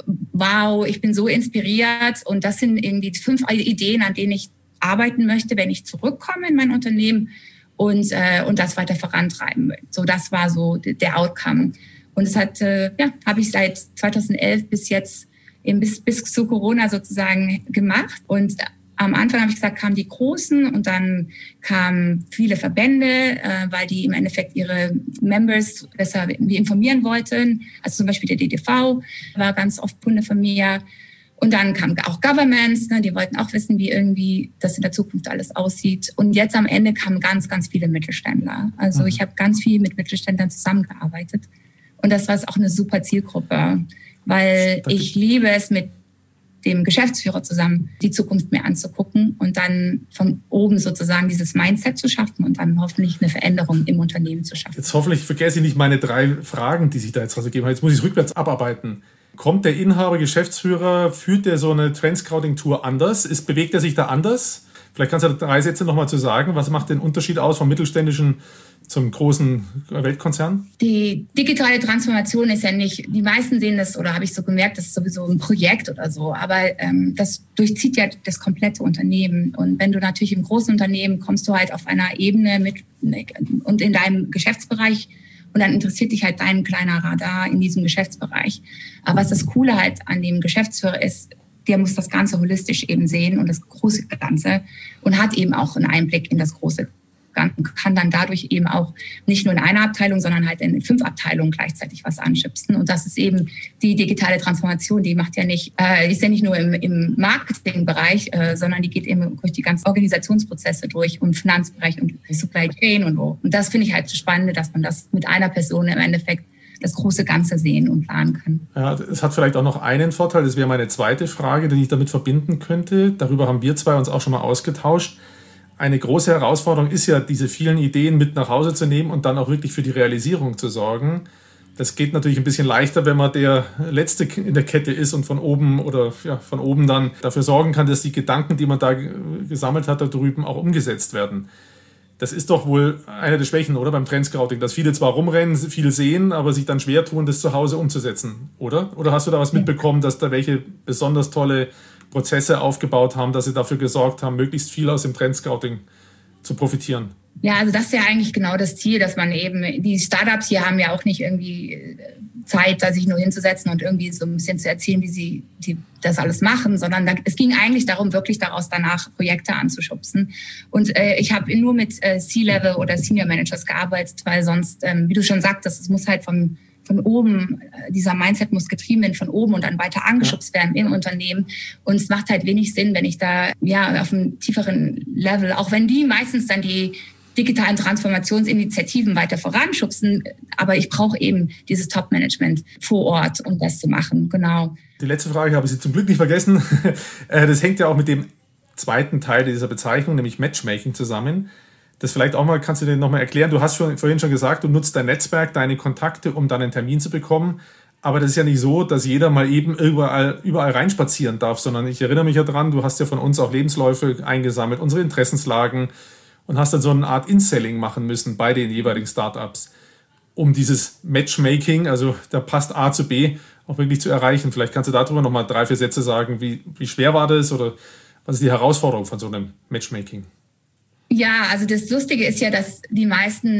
wow, ich bin so inspiriert und das sind irgendwie fünf Ideen, an denen ich arbeiten möchte, wenn ich zurückkomme in mein Unternehmen. Und, äh, und das weiter vorantreiben will. So, das war so der Outcome. Und das hat, äh, ja, habe ich seit zweitausendelf bis jetzt, eben bis, bis zu Corona sozusagen gemacht. Und am Anfang habe ich gesagt, kamen die Großen und dann kamen viele Verbände, äh, weil die im Endeffekt ihre Members besser informieren wollten. Also zum Beispiel der D D V war ganz oft Kunde von mir. Und dann kamen auch Governments, ne, die wollten auch wissen, wie irgendwie das in der Zukunft alles aussieht. Und jetzt am Ende kamen ganz, ganz viele Mittelständler. Also mhm. ich habe ganz viel mit Mittelständlern zusammengearbeitet. Und das war auch eine super Zielgruppe, weil ich liebe es, mit dem Geschäftsführer zusammen die Zukunft mir anzugucken und dann von oben sozusagen dieses Mindset zu schaffen und dann hoffentlich eine Veränderung im Unternehmen zu schaffen. Jetzt hoffentlich vergesse ich nicht meine drei Fragen, die sich da jetzt rausgegeben haben. Jetzt muss ich es rückwärts abarbeiten. Kommt der Inhaber, Geschäftsführer, führt der so eine Trendscouting-Tour anders? Ist, bewegt er sich da anders? Vielleicht kannst du da drei Sätze nochmal zu sagen. Was macht den Unterschied aus vom mittelständischen zum großen Weltkonzern? Die digitale Transformation ist ja nicht, die meisten sehen das, oder habe ich so gemerkt, das ist sowieso ein Projekt oder so, aber ähm, das durchzieht ja das komplette Unternehmen. Und wenn du natürlich im großen Unternehmen kommst du halt auf einer Ebene mit und in deinem Geschäftsbereich und dann interessiert dich halt dein kleiner Radar in diesem Geschäftsbereich. Aber was das Coole halt an dem Geschäftsführer ist, der muss das Ganze holistisch eben sehen und das große Ganze und hat eben auch einen Einblick in das große Ganze und kann dann dadurch eben auch nicht nur in einer Abteilung, sondern halt in fünf Abteilungen gleichzeitig was anschubsen. Und das ist eben die digitale Transformation, die macht ja nicht, äh, ist ja nicht nur im, im Marketingbereich, äh, sondern die geht eben durch die ganzen Organisationsprozesse durch und Finanzbereich und Supply Chain und so. Und das finde ich halt spannend, dass man das mit einer Person im Endeffekt das große Ganze sehen und planen kann. Ja, es hat vielleicht auch noch einen Vorteil, das wäre meine zweite Frage, die ich damit verbinden könnte. Darüber haben wir zwei uns auch schon mal ausgetauscht. Eine große Herausforderung ist ja, diese vielen Ideen mit nach Hause zu nehmen und dann auch wirklich für die Realisierung zu sorgen. Das geht natürlich ein bisschen leichter, wenn man der Letzte in der Kette ist und von oben oder ja, von oben dann dafür sorgen kann, dass die Gedanken, die man da gesammelt hat, da drüben auch umgesetzt werden. Das ist doch wohl eine der Schwächen, oder, beim Trendscouting, dass viele zwar rumrennen, viel sehen, aber sich dann schwer tun, das zu Hause umzusetzen, oder? Oder hast du da was mitbekommen, dass da welche besonders tolle Prozesse aufgebaut haben, dass sie dafür gesorgt haben, möglichst viel aus dem Trendscouting zu profitieren? Ja, also das ist ja eigentlich genau das Ziel, dass man eben, die Startups hier haben ja auch nicht irgendwie Zeit, da sich nur hinzusetzen und irgendwie so ein bisschen zu erzählen, wie sie die, das alles machen, sondern da, es ging eigentlich darum, wirklich daraus danach Projekte anzuschubsen. Und äh, ich habe nur mit äh, C-Level oder Senior Managers gearbeitet, weil sonst, ähm, wie du schon sagtest, es muss halt vom von oben, dieser Mindset muss getrieben werden von oben und dann weiter angeschubst werden im Unternehmen. Und es macht halt wenig Sinn, wenn ich da ja auf einem tieferen Level, auch wenn die meistens dann die digitalen Transformationsinitiativen weiter voranschubsen, aber ich brauche eben dieses Top-Management vor Ort, um das zu machen. Genau. Die letzte Frage habe ich zum Glück nicht vergessen. Das hängt ja auch mit dem zweiten Teil dieser Bezeichnung, nämlich Matchmaking, zusammen. Das vielleicht auch mal, kannst du dir nochmal erklären. Du hast schon, vorhin schon gesagt, du nutzt dein Netzwerk, deine Kontakte, um dann einen Termin zu bekommen. Aber das ist ja nicht so, dass jeder mal eben überall, überall reinspazieren darf, sondern ich erinnere mich ja dran, du hast ja von uns auch Lebensläufe eingesammelt, unsere Interessenslagen und hast dann so eine Art In-Selling machen müssen bei den jeweiligen Startups, um dieses Matchmaking, also da passt A zu B, auch wirklich zu erreichen. Vielleicht kannst du darüber nochmal drei, vier Sätze sagen, wie, wie schwer war das oder was ist die Herausforderung von so einem Matchmaking? Ja, also das Lustige ist ja, dass die meisten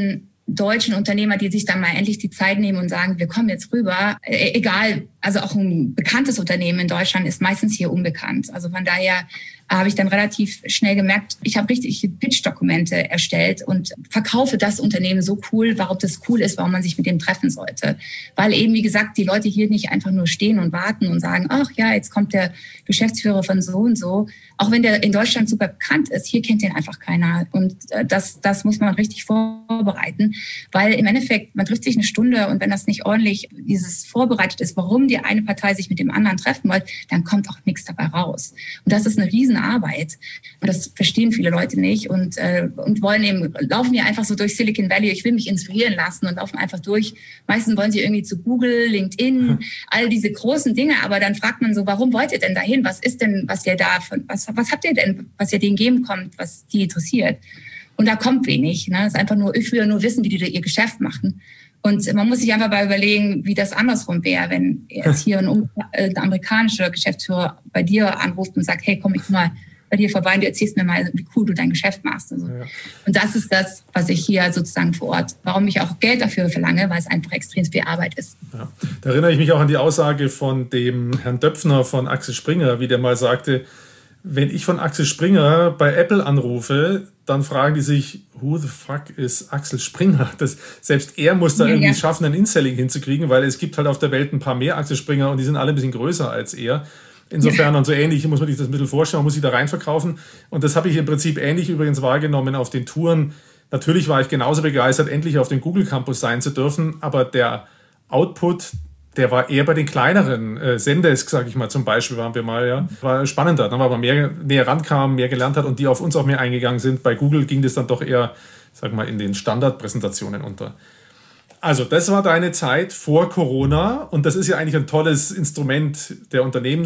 deutschen Unternehmer, die sich dann mal endlich die Zeit nehmen und sagen, wir kommen jetzt rüber. E- egal, also auch ein bekanntes Unternehmen in Deutschland ist meistens hier unbekannt. Also von daher habe ich dann relativ schnell gemerkt, ich habe richtig Pitch-Dokumente erstellt und verkaufe das Unternehmen so cool, warum das cool ist, warum man sich mit dem treffen sollte. Weil eben, wie gesagt, die Leute hier nicht einfach nur stehen und warten und sagen, ach ja, jetzt kommt der Geschäftsführer von so und so. Auch wenn der in Deutschland super bekannt ist, hier kennt den einfach keiner. Und das, das muss man richtig vorbereiten, weil im Endeffekt, man trifft sich eine Stunde und wenn das nicht ordentlich dieses vorbereitet ist, warum die eine Partei sich mit dem anderen treffen wollte, dann kommt auch nichts dabei raus. Und das ist eine riesen Arbeit. Und das verstehen viele Leute nicht und, äh, und wollen eben, laufen ja einfach so durch Silicon Valley. Ich will mich inspirieren lassen und laufen einfach durch. Meistens wollen sie irgendwie zu Google, LinkedIn, all diese großen Dinge. Aber dann fragt man so, warum wollt ihr denn dahin? Was ist denn, was ihr da, was, was habt ihr denn, was ihr denen geben kommt, was die interessiert? Und da kommt wenig. Ne? Es ist einfach nur, ich will nur wissen, wie die ihr Geschäft machen. Und man muss sich einfach mal überlegen, wie das andersrum wäre, wenn jetzt hier ein, ein amerikanischer Geschäftsführer bei dir anruft und sagt, hey, komm ich mal bei dir vorbei und du erzählst mir mal, wie cool du dein Geschäft machst. Also. Ja. Und das ist das, was ich hier sozusagen vor Ort, warum ich auch Geld dafür verlange, weil es einfach extrem viel Arbeit ist. Ja. Da erinnere ich mich auch an die Aussage von dem Herrn Döpfner von Axel Springer, wie der mal sagte, wenn ich von Axel Springer bei Apple anrufe, dann fragen die sich, who the fuck ist Axel Springer? Das, selbst er muss da ja, irgendwie ja. schaffen, ein In-Selling hinzukriegen, weil es gibt halt auf der Welt ein paar mehr Axel Springer und die sind alle ein bisschen größer als er. Insofern ja. und so ähnlich muss man sich das ein bisschen vorstellen, man muss sich da reinverkaufen. Und das habe ich im Prinzip ähnlich übrigens wahrgenommen auf den Touren. Natürlich war ich genauso begeistert, endlich auf dem Google Campus sein zu dürfen, aber der Output, der war eher bei den kleineren äh, Zendesk, sage ich mal, zum Beispiel waren wir mal, ja, war spannender, dann weil man mehr näher rankam, mehr gelernt hat und die auf uns auch mehr eingegangen sind. Bei Google ging das dann doch eher, sag mal, in den Standardpräsentationen unter. Also das war deine Zeit vor Corona und das ist ja eigentlich ein tolles Instrument der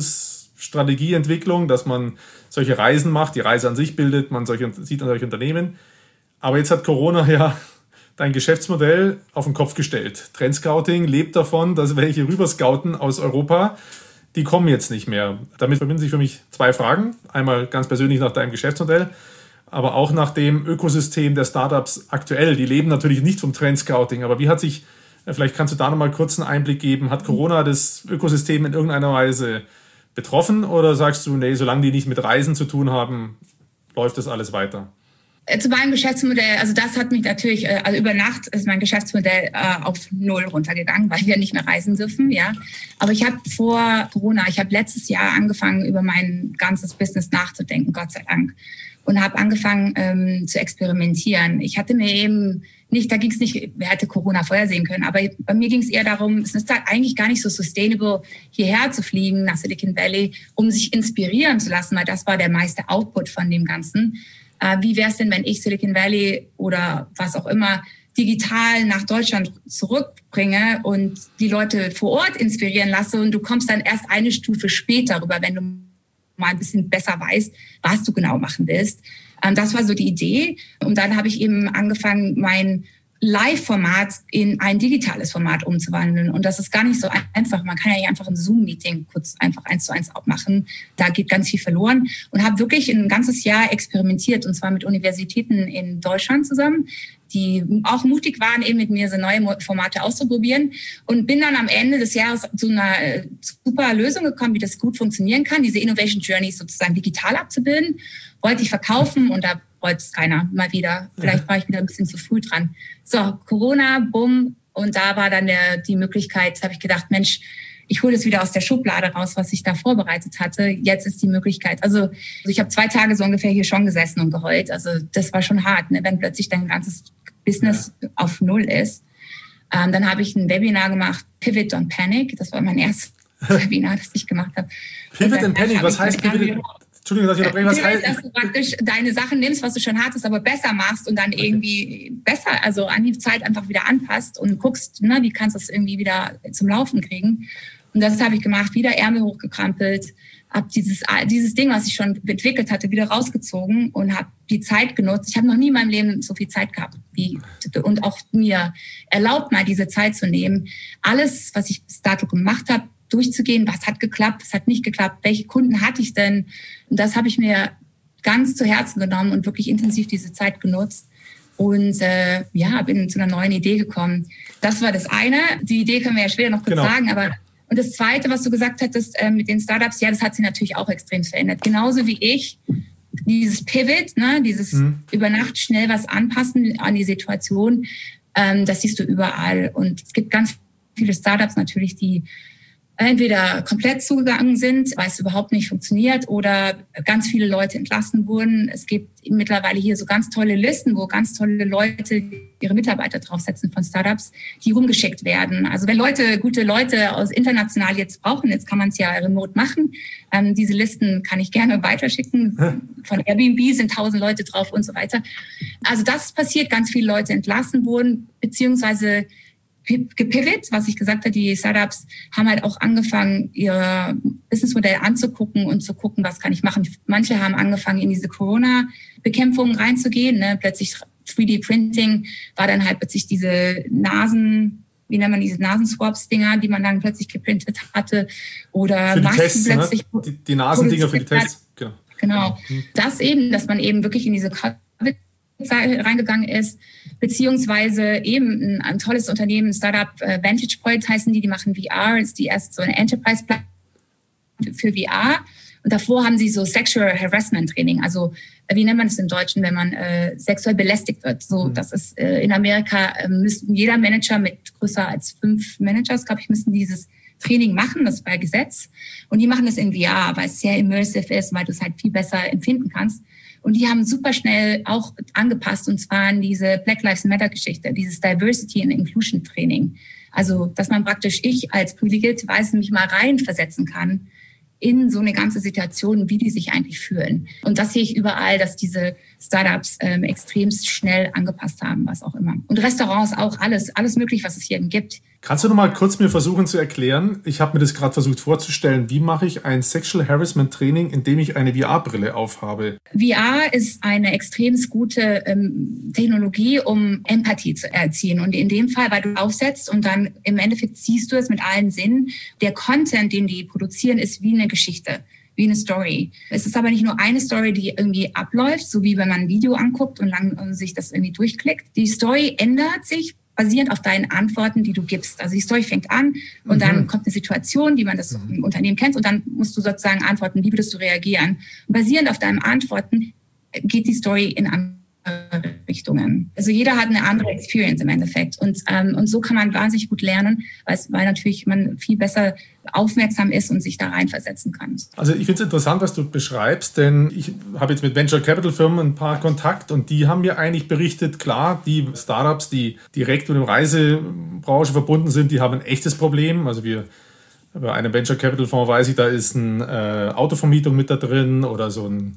Unternehmensstrategieentwicklung, dass man solche Reisen macht, die Reise an sich bildet, man solche, sieht an solche Unternehmen. Aber jetzt hat Corona ja dein Geschäftsmodell auf den Kopf gestellt. Trendscouting lebt davon, dass welche rüberscouten aus Europa, die kommen jetzt nicht mehr. Damit verbinden sich für mich zwei Fragen. Einmal ganz persönlich nach deinem Geschäftsmodell, aber auch nach dem Ökosystem der Startups aktuell. Die leben natürlich nicht vom Trendscouting, aber wie hat sich, vielleicht kannst du da nochmal kurz einen Einblick geben, hat Corona das Ökosystem in irgendeiner Weise betroffen oder sagst du, nee, solange die nicht mit Reisen zu tun haben, läuft das alles weiter? Zu meinem Geschäftsmodell, also das hat mich natürlich, also über Nacht ist mein Geschäftsmodell äh, auf null runtergegangen, weil wir nicht mehr reisen dürfen, ja. Aber ich habe vor Corona, ich habe letztes Jahr angefangen, über mein ganzes Business nachzudenken, Gott sei Dank. Und habe angefangen ähm, zu experimentieren. Ich hatte mir eben nicht, da ging es nicht, wer hätte Corona vorhersehen können, aber bei mir ging es eher darum, es ist halt eigentlich gar nicht so sustainable, hierher zu fliegen nach Silicon Valley, um sich inspirieren zu lassen, weil das war der meiste Output von dem Ganzen. Äh, wie wäre es denn, wenn ich Silicon Valley oder was auch immer digital nach Deutschland zurückbringe und die Leute vor Ort inspirieren lasse und du kommst dann erst eine Stufe später rüber, wenn du mal ein bisschen besser weißt, was du genau machen willst. Ähm, das war so die Idee. Und dann habe ich eben angefangen, mein Live-Format in ein digitales Format umzuwandeln. Und das ist gar nicht so einfach. Man kann ja nicht einfach ein Zoom-Meeting kurz einfach eins zu eins abmachen. Da geht ganz viel verloren. Und habe wirklich ein ganzes Jahr experimentiert, und zwar mit Universitäten in Deutschland zusammen, die auch mutig waren, eben mit mir so neue Formate auszuprobieren. Und bin dann am Ende des Jahres zu einer super Lösung gekommen, wie das gut funktionieren kann, diese Innovation Journey sozusagen digital abzubilden. Wollte ich verkaufen und da wollte es keiner mal wieder. Vielleicht war ich wieder ein bisschen zu früh dran. So, Corona, bumm. Und da war dann der, die Möglichkeit, habe ich gedacht, Mensch, ich hole das wieder aus der Schublade raus, was ich da vorbereitet hatte. Jetzt ist die Möglichkeit. Also ich habe zwei Tage so ungefähr hier schon gesessen und geheult. Also das war schon hart, ne? Wenn plötzlich dein ganzes Business ja. auf Null ist. Ähm, dann habe ich ein Webinar gemacht, Pivot and Panic. Das war mein erstes Webinar, das ich gemacht habe. Pivot and Panic, was heißt Pivot? Entschuldigung, dass ich unterbreche. Was heißt, dass du praktisch deine Sachen nimmst, was du schon hattest, aber besser machst und dann irgendwie besser, also an die Zeit einfach wieder anpasst und guckst, ne, wie kannst du es irgendwie wieder zum Laufen kriegen. Und das habe ich gemacht, wieder Ärmel hochgekrampelt, habe dieses, dieses Ding, was ich schon entwickelt hatte, wieder rausgezogen und habe die Zeit genutzt. Ich habe noch nie in meinem Leben so viel Zeit gehabt wie, und auch mir erlaubt, mal diese Zeit zu nehmen. Alles, was ich bis dato gemacht habe, durchzugehen, was hat geklappt, was hat nicht geklappt, welche Kunden hatte ich denn? Und das habe ich mir ganz zu Herzen genommen und wirklich intensiv diese Zeit genutzt. Und äh, ja, bin zu einer neuen Idee gekommen. Das war das eine. Die Idee können wir ja später noch kurz genau. sagen, aber und das Zweite, was du gesagt hattest äh, mit den Startups, ja, das hat sich natürlich auch extrem verändert. Genauso wie ich, dieses Pivot, ne, dieses mhm. über Nacht schnell was anpassen an die Situation, ähm, das siehst du überall. Und es gibt ganz viele Startups natürlich, die entweder komplett zugegangen sind, weil es überhaupt nicht funktioniert, oder ganz viele Leute entlassen wurden. Es gibt mittlerweile hier so ganz tolle Listen, wo ganz tolle Leute ihre Mitarbeiter draufsetzen von Startups, die rumgeschickt werden. Also wenn Leute, gute Leute aus international jetzt brauchen, jetzt kann man es ja remote machen. Ähm, diese Listen kann ich gerne weiterschicken. Von Airbnb sind tausend Leute drauf und so weiter. Also das passiert, ganz viele Leute entlassen wurden, beziehungsweise gepivot, was ich gesagt habe, die Startups haben halt auch angefangen, ihr Businessmodell anzugucken und zu gucken, was kann ich machen. Manche haben angefangen, in diese Corona-Bekämpfung reinzugehen. Ne? Plötzlich drei D Printing war dann halt plötzlich diese Nasen, wie nennt man diese Nasenswaps-Dinger, die man dann plötzlich geprintet hatte. Oder für die Masken Tests, plötzlich. Ne? Die, die Nasendinger für die Tests. Genau. Genau. Das eben, dass man eben wirklich in diese Covid reingegangen ist, beziehungsweise eben ein, ein tolles Unternehmen, Startup, äh, Vantage Point heißen die, die machen V R, ist die erste so eine Enterprise-Plattform für V R. Und davor haben sie so Sexual Harassment Training, also äh, wie nennt man das im Deutschen, wenn man äh, sexuell belästigt wird. So, mhm. das ist äh, in Amerika äh, müssten jeder Manager mit größer als fünf Managers, glaube ich, müssen dieses Training machen, das ist bei Gesetz. Und die machen das in V R, weil es sehr immersive ist, weil du es halt viel besser empfinden kannst. Und die haben super schnell auch angepasst, und zwar an diese Black Lives Matter Geschichte, dieses Diversity and Inclusion Training. Also, dass man praktisch, ich als privilegierte Weiße mich mal reinversetzen kann in so eine ganze Situation, wie die sich eigentlich fühlen. Und das sehe ich überall, dass diese Startups ähm, extremst schnell angepasst haben, was auch immer. Und Restaurants auch, alles, alles möglich, was es hier gibt. Kannst du noch mal kurz mir versuchen zu erklären, ich habe mir das gerade versucht vorzustellen, wie mache ich ein Sexual Harassment Training, indem ich eine V R-Brille aufhabe? V R ist eine extrem gute ähm, Technologie, um Empathie zu erzielen. Und in dem Fall, weil du aufsetzt und dann im Endeffekt siehst du es mit allen Sinnen. Der Content, den die produzieren, ist wie eine Geschichte, wie eine Story. Es ist aber nicht nur eine Story, die irgendwie abläuft, so wie wenn man ein Video anguckt und lang und sich das irgendwie durchklickt. Die Story ändert sich basierend auf deinen Antworten, die du gibst. Also die Story fängt an und mhm. dann kommt eine Situation, die man das mhm. im Unternehmen kennt, und dann musst du sozusagen antworten, wie würdest du reagieren. Und basierend auf deinen Antworten geht die Story in andere Richtungen. Also jeder hat eine andere Experience im Endeffekt. Und, ähm, und so kann man wahnsinnig gut lernen, weil, es, weil natürlich man viel besser aufmerksam ist und sich da reinversetzen kann. Also ich finde es interessant, was du beschreibst, denn ich habe jetzt mit Venture Capital Firmen ein paar Kontakt, und die haben mir eigentlich berichtet, klar, die Startups, die direkt mit der Reisebranche verbunden sind, die haben ein echtes Problem. Also wir bei einem Venture Capital Fonds weiß ich, da ist eine äh, Autovermietung mit da drin oder so ein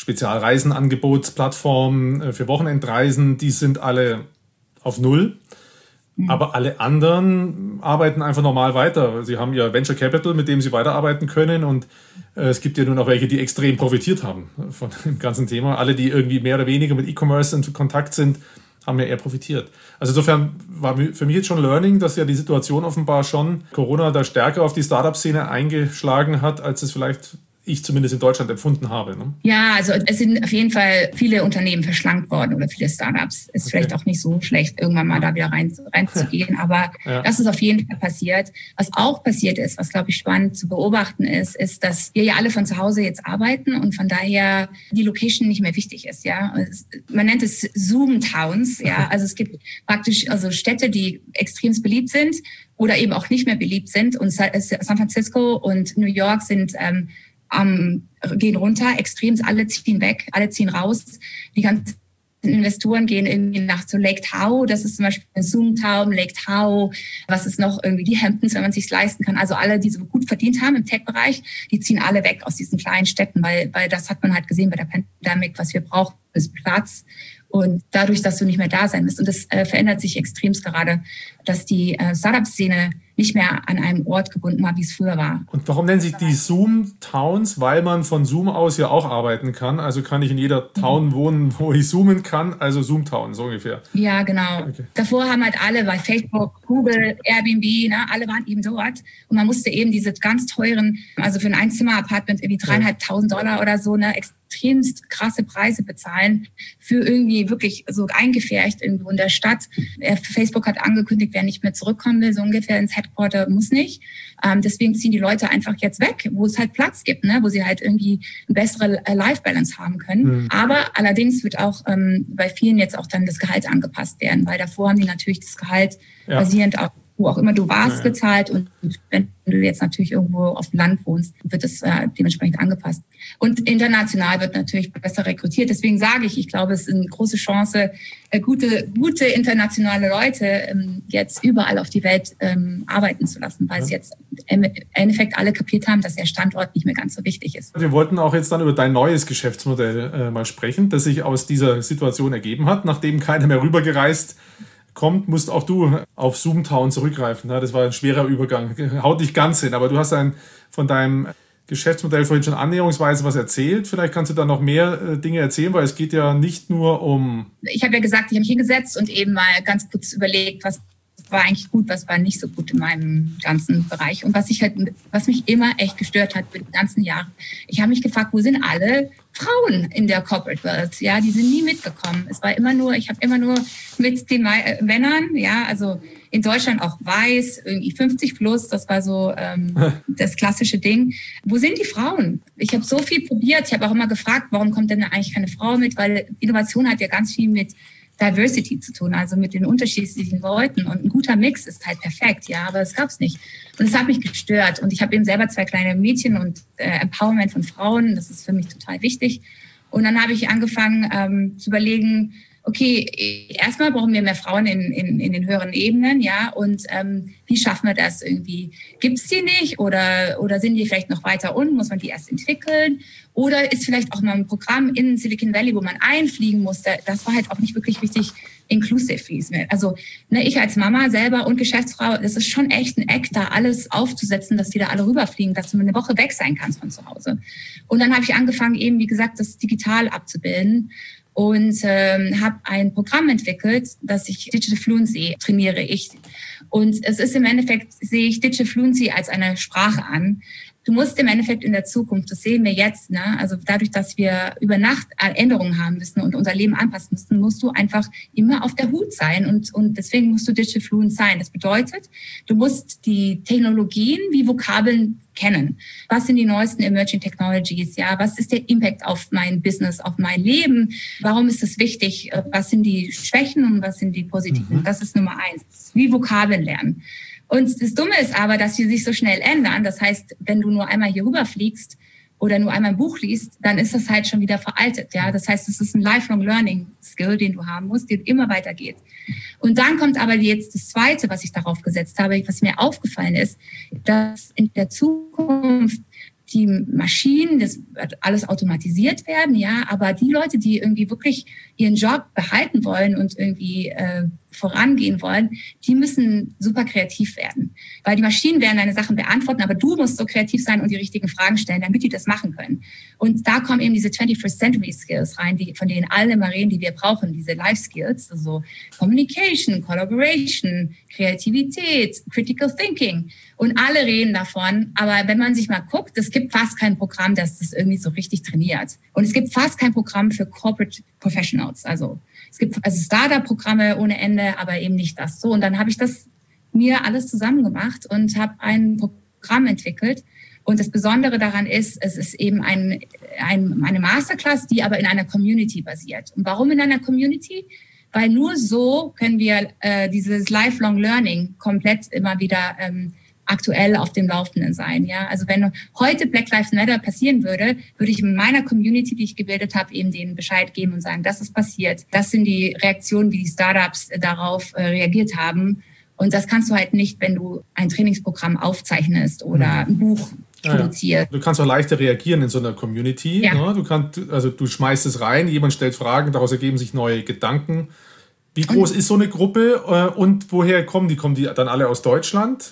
Spezialreisenangebotsplattform für Wochenendreisen, die sind alle auf Null. Mhm. Aber alle anderen arbeiten einfach normal weiter. Sie haben ihr Venture Capital, mit dem sie weiterarbeiten können, und äh, es gibt ja nun auch welche, die extrem profitiert haben von dem ganzen Thema. Alle, die irgendwie mehr oder weniger mit E-Commerce in Kontakt sind, haben ja eher profitiert. Also insofern war für mich jetzt schon Learning, dass ja die Situation offenbar schon Corona da stärker auf die Startup-Szene eingeschlagen hat, als es vielleicht ich zumindest in Deutschland empfunden habe. Ne? Ja, also es sind auf jeden Fall viele Unternehmen verschlankt worden oder viele Startups. Ist okay. Vielleicht auch nicht so schlecht, irgendwann mal da wieder rein, reinzugehen, aber ja. Das ist auf jeden Fall passiert. Was auch passiert ist, was, glaube ich, spannend zu beobachten ist, ist, dass wir ja alle von zu Hause jetzt arbeiten und von daher die Location nicht mehr wichtig ist. Ja, es, man nennt es Zoom-Towns. Ja, also es gibt praktisch also Städte, die extrem beliebt sind oder eben auch nicht mehr beliebt sind. Und San Francisco und New York sind ähm, Um, gehen runter, extrem, alle ziehen weg, alle ziehen raus. Die ganzen Investoren gehen irgendwie nach so Lake Tahoe, das ist zum Beispiel ein Zoom-Town, Lake Tahoe, was ist noch irgendwie die Hamptons, wenn man es sich leisten kann. Also alle, die so gut verdient haben im Tech-Bereich, die ziehen alle weg aus diesen kleinen Städten, weil, weil das hat man halt gesehen bei der Pandemie, was wir brauchen, ist Platz. Und dadurch, dass du nicht mehr da sein wirst. Und das äh, verändert sich extremst gerade, dass die äh, Startup-Szene nicht mehr an einem Ort gebunden war, wie es früher war. Und warum nennen sich die Zoom-Towns? Weil man von Zoom aus ja auch arbeiten kann. Also kann ich in jeder Town wohnen, wo ich zoomen kann. Also Zoom-Town, so ungefähr. Ja, genau. Okay. Davor haben halt alle bei Facebook, Google, Airbnb, ne, alle waren eben dort. Und man musste eben diese ganz teuren, also für ein Einzimmer-Apartment irgendwie dreieinhalbtausend Dollar oder so, ne, extremst krasse Preise bezahlen für irgendwie wirklich so eingefärcht irgendwo in der Stadt. Facebook hat angekündigt, wer nicht mehr zurückkommen will, so ungefähr ins Headquarter, muss nicht. Ähm, deswegen ziehen die Leute einfach jetzt weg, wo es halt Platz gibt, ne, wo sie halt irgendwie eine bessere Life-Balance haben können. Mhm. Aber allerdings wird auch ähm, bei vielen jetzt auch dann das Gehalt angepasst werden, weil davor haben die natürlich das Gehalt ja. basierend auf wo auch immer du warst, ja, ja. gezahlt. Und wenn du jetzt natürlich irgendwo auf dem Land wohnst, wird es äh, dementsprechend angepasst. Und international wird natürlich besser rekrutiert. Deswegen sage ich, ich glaube, es ist eine große Chance, äh, gute, gute internationale Leute ähm, jetzt überall auf die Welt ähm, arbeiten zu lassen, weil ja. es jetzt im Endeffekt alle kapiert haben, dass der Standort nicht mehr ganz so wichtig ist. Wir wollten auch jetzt dann über dein neues Geschäftsmodell äh, mal sprechen, das sich aus dieser Situation ergeben hat, nachdem keiner mehr rübergereist kommt, musst auch du auf Zoom-Town zurückgreifen. Das war ein schwerer Übergang. Haut nicht ganz hin, aber du hast ein, von deinem Geschäftsmodell vorhin schon annäherungsweise was erzählt. Vielleicht kannst du da noch mehr Dinge erzählen, weil es geht ja nicht nur um... Ich habe ja gesagt, ich habe mich hingesetzt und eben mal ganz kurz überlegt, was war eigentlich gut, was war nicht so gut in meinem ganzen Bereich. Und was ich halt, was mich immer echt gestört hat für die ganzen Jahre. Ich habe mich gefragt, wo sind alle Frauen in der Corporate World? Ja, die sind nie mitgekommen. Es war immer nur, ich habe immer nur mit den Männern, ja, also in Deutschland auch weiß, irgendwie fünfzig plus, das war so ähm, das klassische Ding. Wo sind die Frauen? Ich habe so viel probiert. Ich habe auch immer gefragt, warum kommt denn eigentlich keine Frau mit? Weil Innovation hat ja ganz viel mit Diversity zu tun, also mit den unterschiedlichen Leuten. Und ein guter Mix ist halt perfekt, ja, aber das gab's nicht. Und es hat mich gestört. Und ich habe eben selber zwei kleine Mädchen und äh, Empowerment von Frauen, das ist für mich total wichtig. Und dann habe ich angefangen ähm, zu überlegen, okay, erstmal brauchen wir mehr Frauen in, in, in den höheren Ebenen, ja, und ähm, wie schaffen wir das irgendwie? Gibt es die nicht oder, oder sind die vielleicht noch weiter unten? Muss man die erst entwickeln? Oder ist vielleicht auch mal ein Programm in Silicon Valley, wo man einfliegen musste? Das war halt auch nicht wirklich richtig inclusive. Also ne, ich als Mama selber und Geschäftsfrau, das ist schon echt ein Act, da alles aufzusetzen, dass die da alle rüberfliegen, dass du eine Woche weg sein kannst von zu Hause. Und dann habe ich angefangen, eben wie gesagt, das digital abzubilden. Und ähm, habe ein Programm entwickelt, das ich Digital Fluency trainiere ich. Und es ist im Endeffekt, sehe ich Digital Fluency als eine Sprache an. Du musst im Endeffekt in der Zukunft, das sehen wir jetzt, ne? Also dadurch, dass wir über Nacht Änderungen haben müssen und unser Leben anpassen müssen, musst du einfach immer auf der Hut sein und, und deswegen musst du Digital Fluent sein. Das bedeutet, du musst die Technologien wie Vokabeln kennen. Was sind die neuesten Emerging Technologies? Ja, was ist der Impact auf mein Business, auf mein Leben? Warum ist das wichtig? Was sind die Schwächen und was sind die positiven? Mhm. Das ist Nummer eins. Wie Vokabeln lernen. Und das Dumme ist aber, dass die sich so schnell ändern. Das heißt, wenn du nur einmal hier rüberfliegst oder nur einmal ein Buch liest, dann ist das halt schon wieder veraltet. Ja, das heißt, es ist ein lifelong learning Skill, den du haben musst, der immer weitergeht. Und dann kommt aber jetzt das Zweite, was ich darauf gesetzt habe, was mir aufgefallen ist, dass in der Zukunft die Maschinen, das wird alles automatisiert werden, ja, aber die Leute, die irgendwie wirklich ihren Job behalten wollen und irgendwie äh, vorangehen wollen, die müssen super kreativ werden. Weil die Maschinen werden deine Sachen beantworten, aber du musst so kreativ sein und die richtigen Fragen stellen, damit die das machen können. Und da kommen eben diese twenty-first Century Skills rein, die, von denen alle immer reden, die wir brauchen, diese Life Skills, also Communication, Collaboration, Kreativität, Critical Thinking. Und alle reden davon, aber wenn man sich mal guckt, es gibt fast kein Programm, das das irgendwie so richtig trainiert. Und es gibt fast kein Programm für Corporate Professionals. Also es gibt also Startup-Programme ohne Ende, aber eben nicht das so. Und dann habe ich das mir alles zusammen gemacht und habe ein Programm entwickelt. Und das Besondere daran ist, es ist eben ein, ein, eine Masterclass, die aber in einer Community basiert. Und warum in einer Community? Weil nur so können wir äh, dieses Lifelong Learning komplett immer wieder ähm, aktuell auf dem Laufenden sein. Ja, also wenn heute Black Lives Matter passieren würde, würde ich in meiner Community, die ich gebildet habe, eben denen Bescheid geben und sagen, das ist passiert. Das sind die Reaktionen, wie die Startups darauf äh, reagiert haben. Und das kannst du halt nicht, wenn du ein Trainingsprogramm aufzeichnest oder ein Buch produzierst. Ja, ja. Du kannst auch leichter reagieren in so einer Community. Ja. Ne? Du kannst, also du schmeißt es rein, jemand stellt Fragen, daraus ergeben sich neue Gedanken. Wie groß ist so eine Gruppe und woher kommen die? Kommen die dann alle aus Deutschland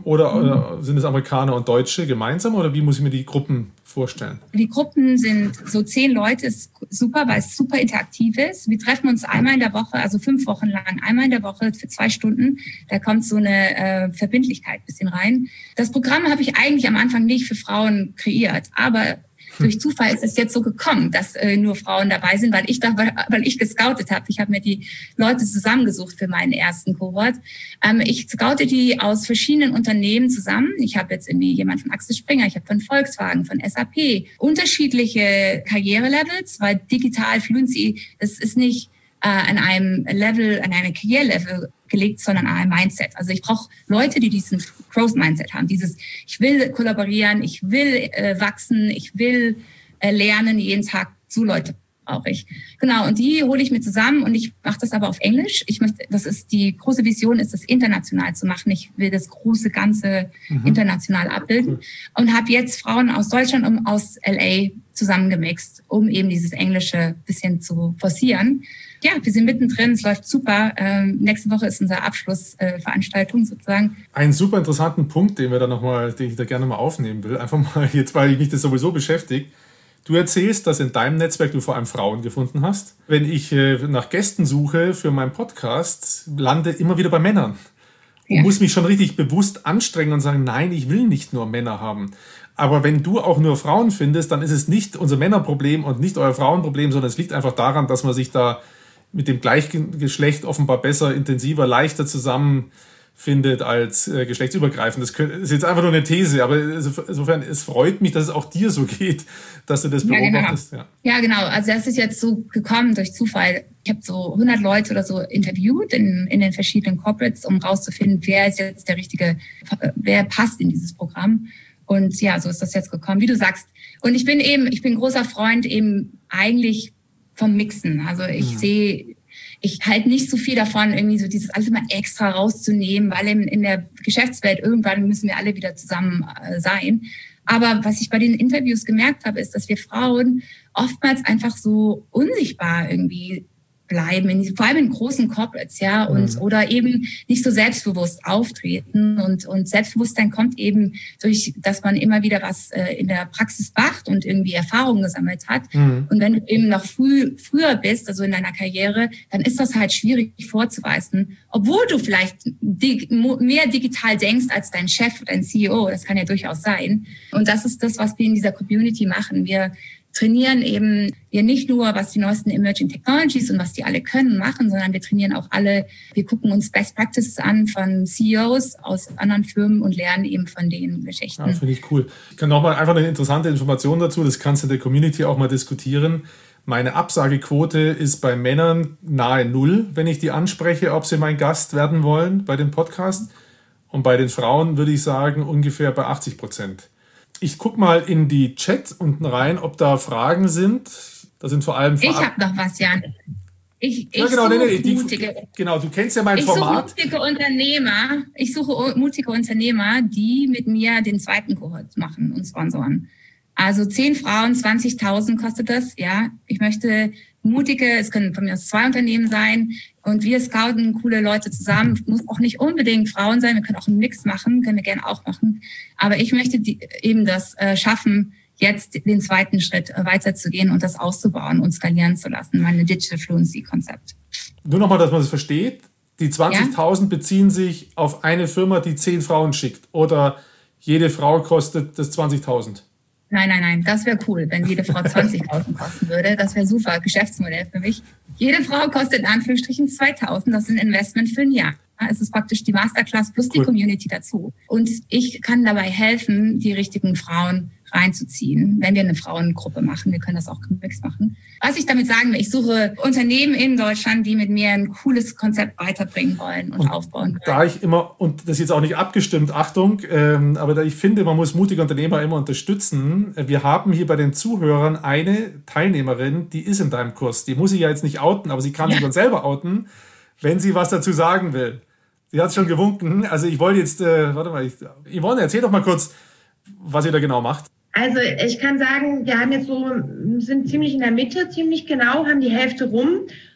oder sind es Amerikaner und Deutsche gemeinsam oder wie muss ich mir die Gruppen vorstellen? Die Gruppen sind so zehn Leute, ist super, weil es super interaktiv ist. Wir treffen uns einmal in der Woche, also fünf Wochen lang, einmal in der Woche für zwei Stunden. Da kommt so eine äh, Verbindlichkeit ein bisschen rein. Das Programm habe ich eigentlich am Anfang nicht für Frauen kreiert, aber durch Zufall ist es jetzt so gekommen, dass äh, nur Frauen dabei sind, weil ich da, weil, weil ich gescoutet habe. Ich habe mir die Leute zusammengesucht für meinen ersten Kohort. Ähm, ich scoute die aus verschiedenen Unternehmen zusammen. Ich habe jetzt irgendwie jemand von Axel Springer, ich habe von Volkswagen, von S A P, unterschiedliche Karrierelevels, weil Digital Fluency, das ist nicht äh, an einem Level, an einem Karrierelevel gelegt, sondern an einem Mindset. Also ich brauche Leute, die diesen Growth-Mindset haben. Dieses, ich will kollaborieren, ich will äh, wachsen, ich will äh, lernen jeden Tag. So Leute brauche ich. Genau, und die hole ich mir zusammen und ich mache das aber auf Englisch. Ich möchte, das ist die große Vision, ist das international zu machen. Ich will das große Ganze mhm. international abbilden. Cool. Und habe jetzt Frauen aus Deutschland und aus L A zusammengemixt, um eben dieses Englische bisschen zu forcieren. Ja, wir sind mittendrin, es läuft super. Ähm, nächste Woche ist unsere Abschlussveranstaltung äh, sozusagen. Einen super interessanten Punkt, den wir da noch mal, den ich da gerne mal aufnehmen will, einfach mal jetzt, weil mich das sowieso beschäftigt. Du erzählst, dass in deinem Netzwerk du vor allem Frauen gefunden hast. Wenn ich äh, nach Gästen suche für meinen Podcast, lande immer wieder bei Männern. Und ja. muss mich schon richtig bewusst anstrengen und sagen, nein, ich will nicht nur Männer haben. Aber wenn du auch nur Frauen findest, dann ist es nicht unser Männerproblem und nicht euer Frauenproblem, sondern es liegt einfach daran, dass man sich da mit dem Gleichgeschlecht offenbar besser, intensiver, leichter zusammenfindet als äh, geschlechtsübergreifend. Das ist jetzt einfach nur eine These, aber insofern, es freut mich, dass es auch dir so geht, dass du das beobachtest. Ja, genau. Ja. ja, genau. Also das ist jetzt so gekommen durch Zufall. Ich habe so hundert Leute oder so interviewt in, in den verschiedenen Corporates, um rauszufinden, wer ist jetzt der richtige, wer passt in dieses Programm. Und ja, so ist das jetzt gekommen, wie du sagst. Und ich bin eben, ich bin großer Freund eben eigentlich vom Mixen. Also ich ja. sehe, ich halte nicht so viel davon, irgendwie so dieses alles immer extra rauszunehmen, weil in, in der Geschäftswelt irgendwann müssen wir alle wieder zusammen äh, sein. Aber was ich bei den Interviews gemerkt habe, ist, dass wir Frauen oftmals einfach so unsichtbar irgendwie bleiben, in, vor allem in großen Corporates, ja, und mhm. oder eben nicht so selbstbewusst auftreten und und Selbstbewusstsein kommt eben durch, dass man immer wieder was äh, in der Praxis macht und irgendwie Erfahrungen gesammelt hat. Mhm. Und wenn du eben noch früh früher bist, also in deiner Karriere, dann ist das halt schwierig vorzuweisen, obwohl du vielleicht dig- mehr digital denkst als dein Chef oder dein C E O. Das kann ja durchaus sein. Und das ist das, was wir in dieser Community machen. Wir trainieren eben wir nicht nur, was die neuesten Emerging Technologies und was die alle können, machen, sondern wir trainieren auch alle, wir gucken uns Best Practices an von C E Os aus anderen Firmen und lernen eben von den Geschichten. Ja, finde ich cool. Ich kann noch mal einfach eine interessante Information dazu, das kannst du in der Community auch mal diskutieren. Meine Absagequote ist bei Männern nahe Null, wenn ich die anspreche, ob sie mein Gast werden wollen bei dem Podcast. Und bei den Frauen würde ich sagen ungefähr bei achtzig Prozent. Ich gucke mal in die Chats unten rein, ob da Fragen sind. Da sind vor allem... Ich habe noch was, Jan. Ich, ich ja, genau, suche nee, nee, die, mutige... Genau, du kennst ja mein ich Format. Suche mutige Unternehmer, ich suche mutige Unternehmer, die mit mir den zweiten Kohort machen und sponsoren. Also zehn Frauen, zwanzigtausend kostet das, ja. Ich möchte mutige, es können von mir aus zwei Unternehmen sein und wir scouten coole Leute zusammen. Muss auch nicht unbedingt Frauen sein, wir können auch einen Mix machen, können wir gerne auch machen. Aber ich möchte die, eben das äh, schaffen, jetzt den zweiten Schritt äh, weiterzugehen und das auszubauen und skalieren zu lassen, meine Digital Fluency Konzept. Nur nochmal, dass man das versteht. Die zwanzigtausend ja? beziehen sich auf eine Firma, die zehn Frauen schickt oder jede Frau kostet das zwanzigtausend? Nein, nein, nein, das wäre cool, wenn jede Frau zwanzigtausend kosten würde. Das wäre super, Geschäftsmodell für mich. Jede Frau kostet in Anführungsstrichen zweitausend, das ist ein Investment für ein Jahr. Es ist praktisch die Masterclass plus cool. Die Community dazu. Und ich kann dabei helfen, die richtigen Frauen reinzuziehen, wenn wir eine Frauengruppe machen. Wir können das auch gemixt machen. Was ich damit sagen will, ich suche Unternehmen in Deutschland, die mit mir ein cooles Konzept weiterbringen wollen und, und aufbauen wollen. Da ich immer, und das ist jetzt auch nicht abgestimmt, Achtung, ähm, aber da ich finde, man muss mutige Unternehmer immer unterstützen. Wir haben hier bei den Zuhörern eine Teilnehmerin, die ist in deinem Kurs. Die muss ich ja jetzt nicht outen, aber sie kann ja. sich dann selber outen, wenn sie was dazu sagen will. Sie hat schon gewunken. Also ich wollte jetzt, äh, warte mal, ich, Yvonne, erzähl doch mal kurz, was ihr da genau macht. Also ich kann sagen, wir haben jetzt so, sind ziemlich in der Mitte, ziemlich genau, haben die Hälfte rum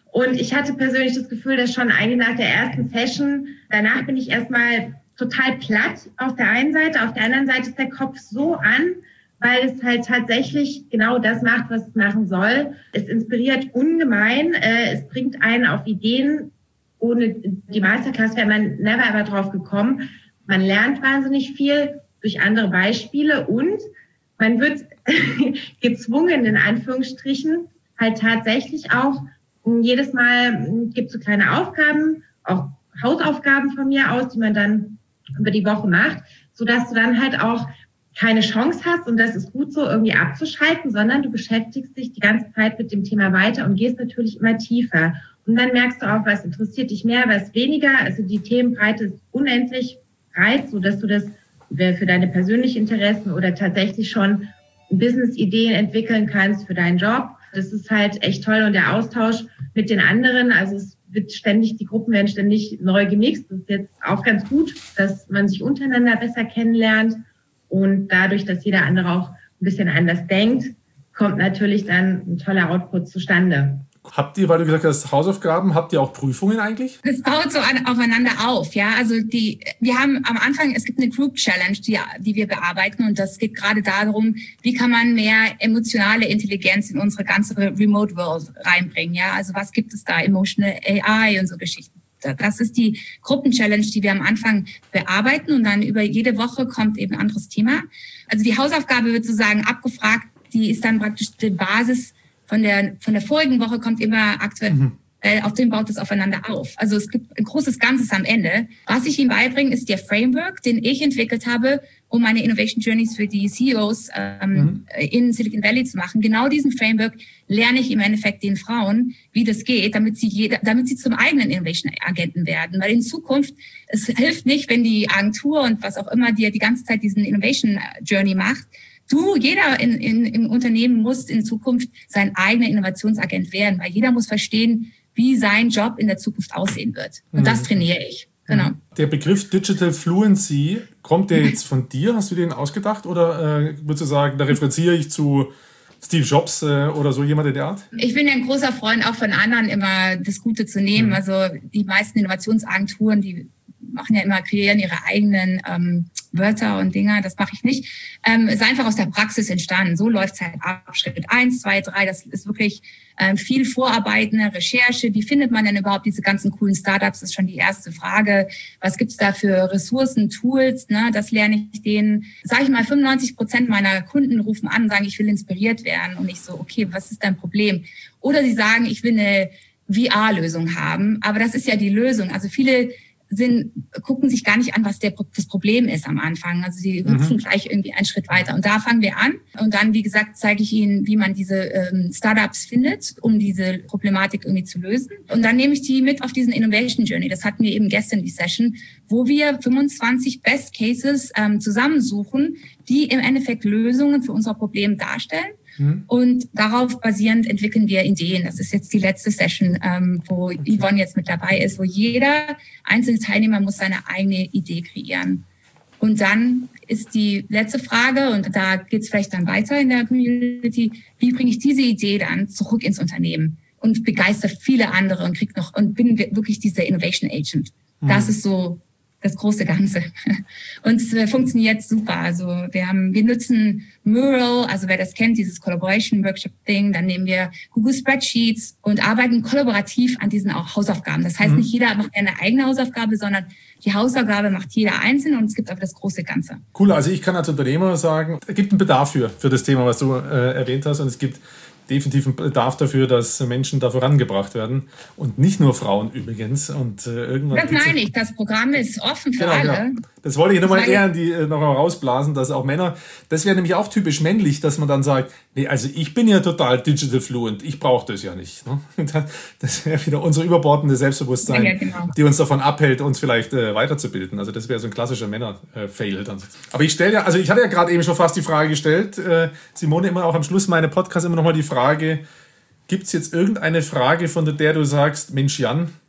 Und ich hatte persönlich das Gefühl, dass schon eigentlich nach der ersten Session, danach bin ich erstmal total platt auf der einen Seite, auf der anderen Seite ist der Kopf so an, weil es halt tatsächlich genau das macht, was es machen soll. Es inspiriert ungemein, äh, es bringt einen auf Ideen. Ohne die Masterclass wäre man never ever drauf gekommen. Man lernt wahnsinnig viel durch andere Beispiele und man wird gezwungen, in Anführungsstrichen, halt tatsächlich auch, jedes Mal gibt es so kleine Aufgaben, auch Hausaufgaben von mir aus, die man dann über die Woche macht, sodass du dann halt auch keine Chance hast, und das ist gut so, irgendwie abzuschalten, sondern du beschäftigst dich die ganze Zeit mit dem Thema weiter und gehst natürlich immer tiefer. Und dann merkst du auch, was interessiert dich mehr, was weniger. Also die Themenbreite ist unendlich breit, sodass du das für deine persönlichen Interessen oder tatsächlich schon Business-Ideen entwickeln kannst für deinen Job. Das ist halt echt toll und der Austausch mit den anderen, also es wird ständig, die Gruppen werden ständig neu gemixt. Das ist jetzt auch ganz gut, dass man sich untereinander besser kennenlernt und dadurch, dass jeder andere auch ein bisschen anders denkt, kommt natürlich dann ein toller Output zustande. Habt ihr, weil du gesagt hast, Hausaufgaben, habt ihr auch Prüfungen eigentlich? Es baut so an, aufeinander auf, ja. Also die, wir haben am Anfang, es gibt eine Group Challenge, die, die wir bearbeiten und das geht gerade darum, wie kann man mehr emotionale Intelligenz in unsere ganze Remote World reinbringen, ja. Also was gibt es da, Emotional A I und so Geschichten. Das ist die Gruppen-Challenge, die wir am Anfang bearbeiten und dann über jede Woche kommt eben ein anderes Thema. Also die Hausaufgabe wird sozusagen abgefragt, die ist dann praktisch die Basis von der, von der vorigen Woche kommt immer aktuell, mhm. äh, auf dem baut es aufeinander auf. Also es gibt ein großes Ganzes am Ende. Was ich ihm beibringe, ist der Framework, den ich entwickelt habe, um meine Innovation Journeys für die C E Os ähm, mhm. in Silicon Valley zu machen. Genau diesen Framework lerne ich im Endeffekt den Frauen, wie das geht, damit sie jeder, damit sie zum eigenen Innovation Agenten werden. Weil in Zukunft, es hilft nicht, wenn die Agentur und was auch immer dir die ganze Zeit diesen Innovation Journey macht. Du, jeder in, in, im Unternehmen muss in Zukunft sein eigener Innovationsagent werden, weil jeder muss verstehen, wie sein Job in der Zukunft aussehen wird. Und mhm. das trainiere ich. Genau. Der Begriff Digital Fluency, kommt der jetzt von dir? Hast du den ausgedacht? Oder äh, würdest du sagen, da referenziere ich zu Steve Jobs äh, oder so jemand in der Art? Ich bin ja ein großer Freund, auch von anderen immer das Gute zu nehmen. Mhm. Also die meisten Innovationsagenturen, die machen ja immer, kreieren ihre eigenen ähm, Wörter und Dinger, das mache ich nicht. Ähm, ist einfach aus der Praxis entstanden. So läuft es halt ab. Schritt eins, zwei, drei, das ist wirklich ähm, viel Vorarbeit, eine Recherche. Wie findet man denn überhaupt diese ganzen coolen Startups? Das ist schon die erste Frage. Was gibt's da für Ressourcen, Tools? Ne? Das lerne ich denen. Sag ich mal, fünfundneunzig Prozent meiner Kunden rufen an und sagen, ich will inspiriert werden. Und ich so, okay, was ist dein Problem? Oder sie sagen, ich will eine V R-Lösung haben. Aber das ist ja die Lösung. Also viele sind, gucken sich gar nicht an, was der, das Problem ist am Anfang. Also sie hüpfen mhm. gleich irgendwie einen Schritt weiter. Und da fangen wir an. Und dann, wie gesagt, zeige ich ihnen, wie man diese ähm, Startups findet, um diese Problematik irgendwie zu lösen. Und dann nehme ich die mit auf diesen Innovation Journey. Das hatten wir eben gestern, die Session, wo wir fünfundzwanzig Best Cases ähm, zusammensuchen, die im Endeffekt Lösungen für unser Problem darstellen. Und darauf basierend entwickeln wir Ideen. Das ist jetzt die letzte Session, ähm, wo Yvonne jetzt mit dabei ist, wo jeder einzelne Teilnehmer muss seine eigene Idee kreieren. Und dann ist die letzte Frage, und da geht es vielleicht dann weiter in der Community, wie bringe ich diese Idee dann zurück ins Unternehmen und begeister viele andere und krieg noch und bin wirklich dieser Innovation Agent. Das mhm. ist so das große Ganze. Und es äh, funktioniert super. Also wir haben, wir nutzen Mural, also wer das kennt, dieses Collaboration Workshop Ding, dann nehmen wir Google Spreadsheets und arbeiten kollaborativ an diesen auch Hausaufgaben. Das heißt, mhm. nicht jeder macht eine eigene Hausaufgabe, sondern die Hausaufgabe macht jeder einzeln und es gibt aber das große Ganze. Cool, also ich kann als Unternehmer sagen, es gibt einen Bedarf für, für das Thema, was du äh, erwähnt hast, und es gibt definitiv einen Bedarf dafür, dass Menschen da vorangebracht werden und nicht nur Frauen übrigens. Und äh, irgendwann das meine ich, das Programm ist offen für genau, alle. Genau. Das wollte ich nochmal eher die, äh, noch mal rausblasen, dass auch Männer, das wäre nämlich auch typisch männlich, dass man dann sagt, nee, also ich bin ja total digital fluent, ich brauche das ja nicht. Ne? Das wäre wieder unser überbordende Selbstbewusstsein, ja, genau. die uns davon abhält, uns vielleicht äh, weiterzubilden. Also das wäre so ein klassischer Männer-Fail dann. Aber ich stelle ja, also ich hatte ja gerade eben schon fast die Frage gestellt, äh, Simone, immer auch am Schluss meine Podcasts immer nochmal die Frage, gibt es jetzt irgendeine Frage, von der du sagst, Mensch Jan,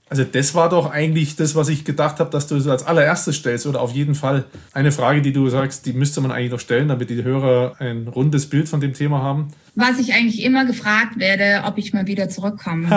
Also das war doch eigentlich das, was ich gedacht habe, dass du es als allererstes stellst oder auf jeden Fall eine Frage, die du sagst, die müsste man eigentlich noch stellen, damit die Hörer ein rundes Bild von dem Thema haben. Was ich eigentlich immer gefragt werde, ob ich mal wieder zurückkomme.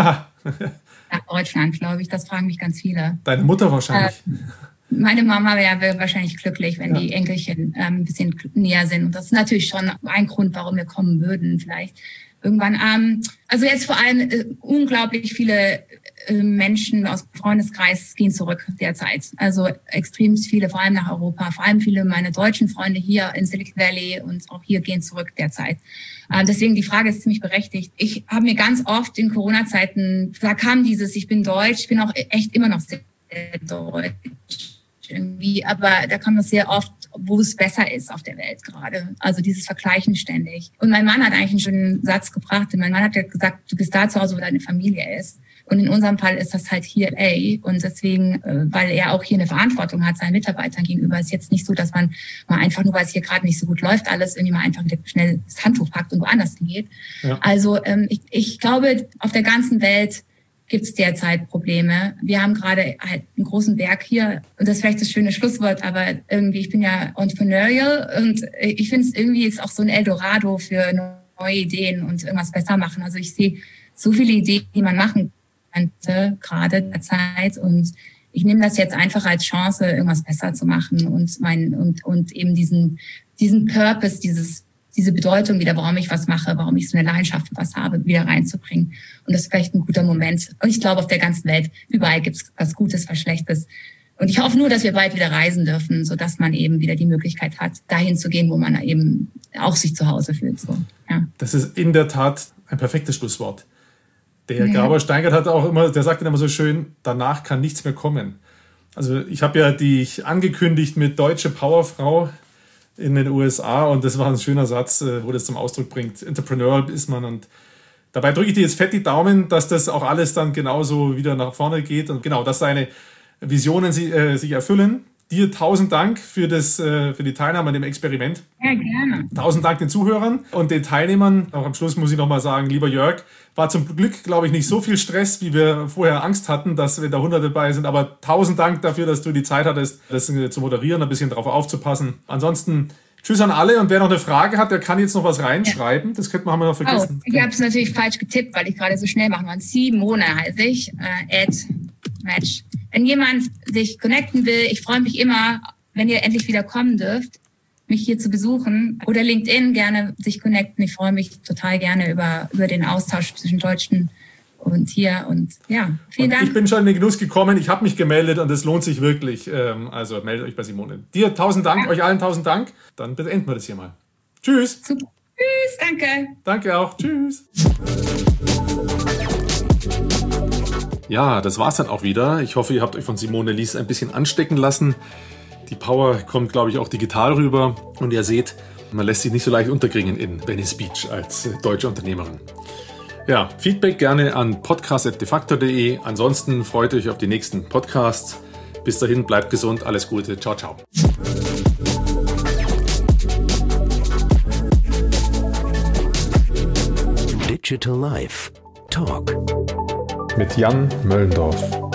Nach Deutschland, glaube ich. Das fragen mich ganz viele. Deine Mutter wahrscheinlich. Äh, meine Mama wäre wahrscheinlich glücklich, wenn ja. die Enkelchen ähm, ein bisschen näher sind. Und das ist natürlich schon ein Grund, warum wir kommen würden vielleicht. Irgendwann, ähm, also jetzt vor allem äh, unglaublich viele äh, Menschen aus dem Freundeskreis gehen zurück derzeit. Also extrem viele, vor allem nach Europa. Vor allem viele meiner deutschen Freunde hier in Silicon Valley und auch hier gehen zurück derzeit. Äh, deswegen die Frage ist ziemlich berechtigt. Ich habe mir ganz oft in Corona-Zeiten, da kam dieses, ich bin deutsch, ich bin auch echt immer noch sehr deutsch irgendwie, aber da kam das sehr oft, wo es besser ist auf der Welt gerade. Also dieses Vergleichen ständig. Und mein Mann hat eigentlich einen schönen Satz gebracht. Mein Mann hat ja gesagt, du bist da zu Hause, wo deine Familie ist. Und in unserem Fall ist das halt hier L A. Und deswegen, weil er auch hier eine Verantwortung hat seinen Mitarbeitern gegenüber, ist jetzt nicht so, dass man mal einfach, nur weil es hier gerade nicht so gut läuft, alles irgendwie mal einfach wieder schnell das Handtuch packt und woanders hingeht. Ja. Also ich, ich glaube, auf der ganzen Welt gibt es derzeit Probleme. Wir haben gerade halt einen großen Berg hier und das ist vielleicht das schöne Schlusswort, aber irgendwie, ich bin ja entrepreneurial und ich finde es irgendwie ist auch so ein Eldorado für neue Ideen und irgendwas besser machen. Also ich sehe so viele Ideen, die man machen könnte, gerade derzeit und ich nehme das jetzt einfach als Chance, irgendwas besser zu machen und mein und und eben diesen diesen Purpose, dieses diese Bedeutung wieder, warum ich was mache, warum ich so eine Leidenschaft für was habe, wieder reinzubringen. Und das ist vielleicht ein guter Moment. Und ich glaube, auf der ganzen Welt, überall gibt es was Gutes, was Schlechtes. Und ich hoffe nur, dass wir bald wieder reisen dürfen, sodass man eben wieder die Möglichkeit hat, dahin zu gehen, wo man eben auch sich zu Hause fühlt. So, ja. Das ist in der Tat ein perfektes Schlusswort. Der ja. Graber-Steingart hat auch immer, der sagt immer so schön, danach kann nichts mehr kommen. Also ich habe ja dich angekündigt mit deutsche Powerfrau in den U S A und das war ein schöner Satz, wo das zum Ausdruck bringt. Entrepreneurial ist man und dabei drücke ich dir jetzt fett die Daumen, dass das auch alles dann genauso wieder nach vorne geht und genau, dass deine Visionen sich erfüllen. Dir tausend Dank für, das, für die Teilnahme an dem Experiment. Ja, gerne. Tausend Dank den Zuhörern und den Teilnehmern. Auch am Schluss muss ich nochmal sagen, lieber Jörg, war zum Glück, glaube ich, nicht so viel Stress, wie wir vorher Angst hatten, dass wir da hundert dabei sind. Aber tausend Dank dafür, dass du die Zeit hattest, das zu moderieren, ein bisschen drauf aufzupassen. Ansonsten tschüss an alle und wer noch eine Frage hat, der kann jetzt noch was reinschreiben. Ja. Das könnte man haben wir noch vergessen. Oh, ich habe es natürlich falsch getippt, weil ich gerade so schnell machen wollte. Simone heiße ich, äh, at Match. Wenn jemand sich connecten will, ich freue mich immer, wenn ihr endlich wieder kommen dürft, mich hier zu besuchen oder LinkedIn gerne sich connecten. Ich freue mich total gerne über, über den Austausch zwischen Deutschen und hier und ja, vielen und Dank. Ich bin schon in den Genuss gekommen, ich habe mich gemeldet und es lohnt sich wirklich. Also meldet euch bei Simone. Dir tausend Dank, ja. Euch allen tausend Dank. Dann beenden wir das hier mal. Tschüss. Super. Tschüss, danke. Danke auch. Tschüss. Ja, das war's dann auch wieder. Ich hoffe, ihr habt euch von Simone Lies ein bisschen anstecken lassen. Die Power kommt, glaube ich, auch digital rüber. Und ihr seht, man lässt sich nicht so leicht unterkriegen in Venice Beach als deutsche Unternehmerin. Ja, Feedback gerne an podcast at defacto punkt de. Ansonsten freut euch auf die nächsten Podcasts. Bis dahin, bleibt gesund, alles Gute. Ciao, ciao. Digital Life Talk mit Jan Möllendorf.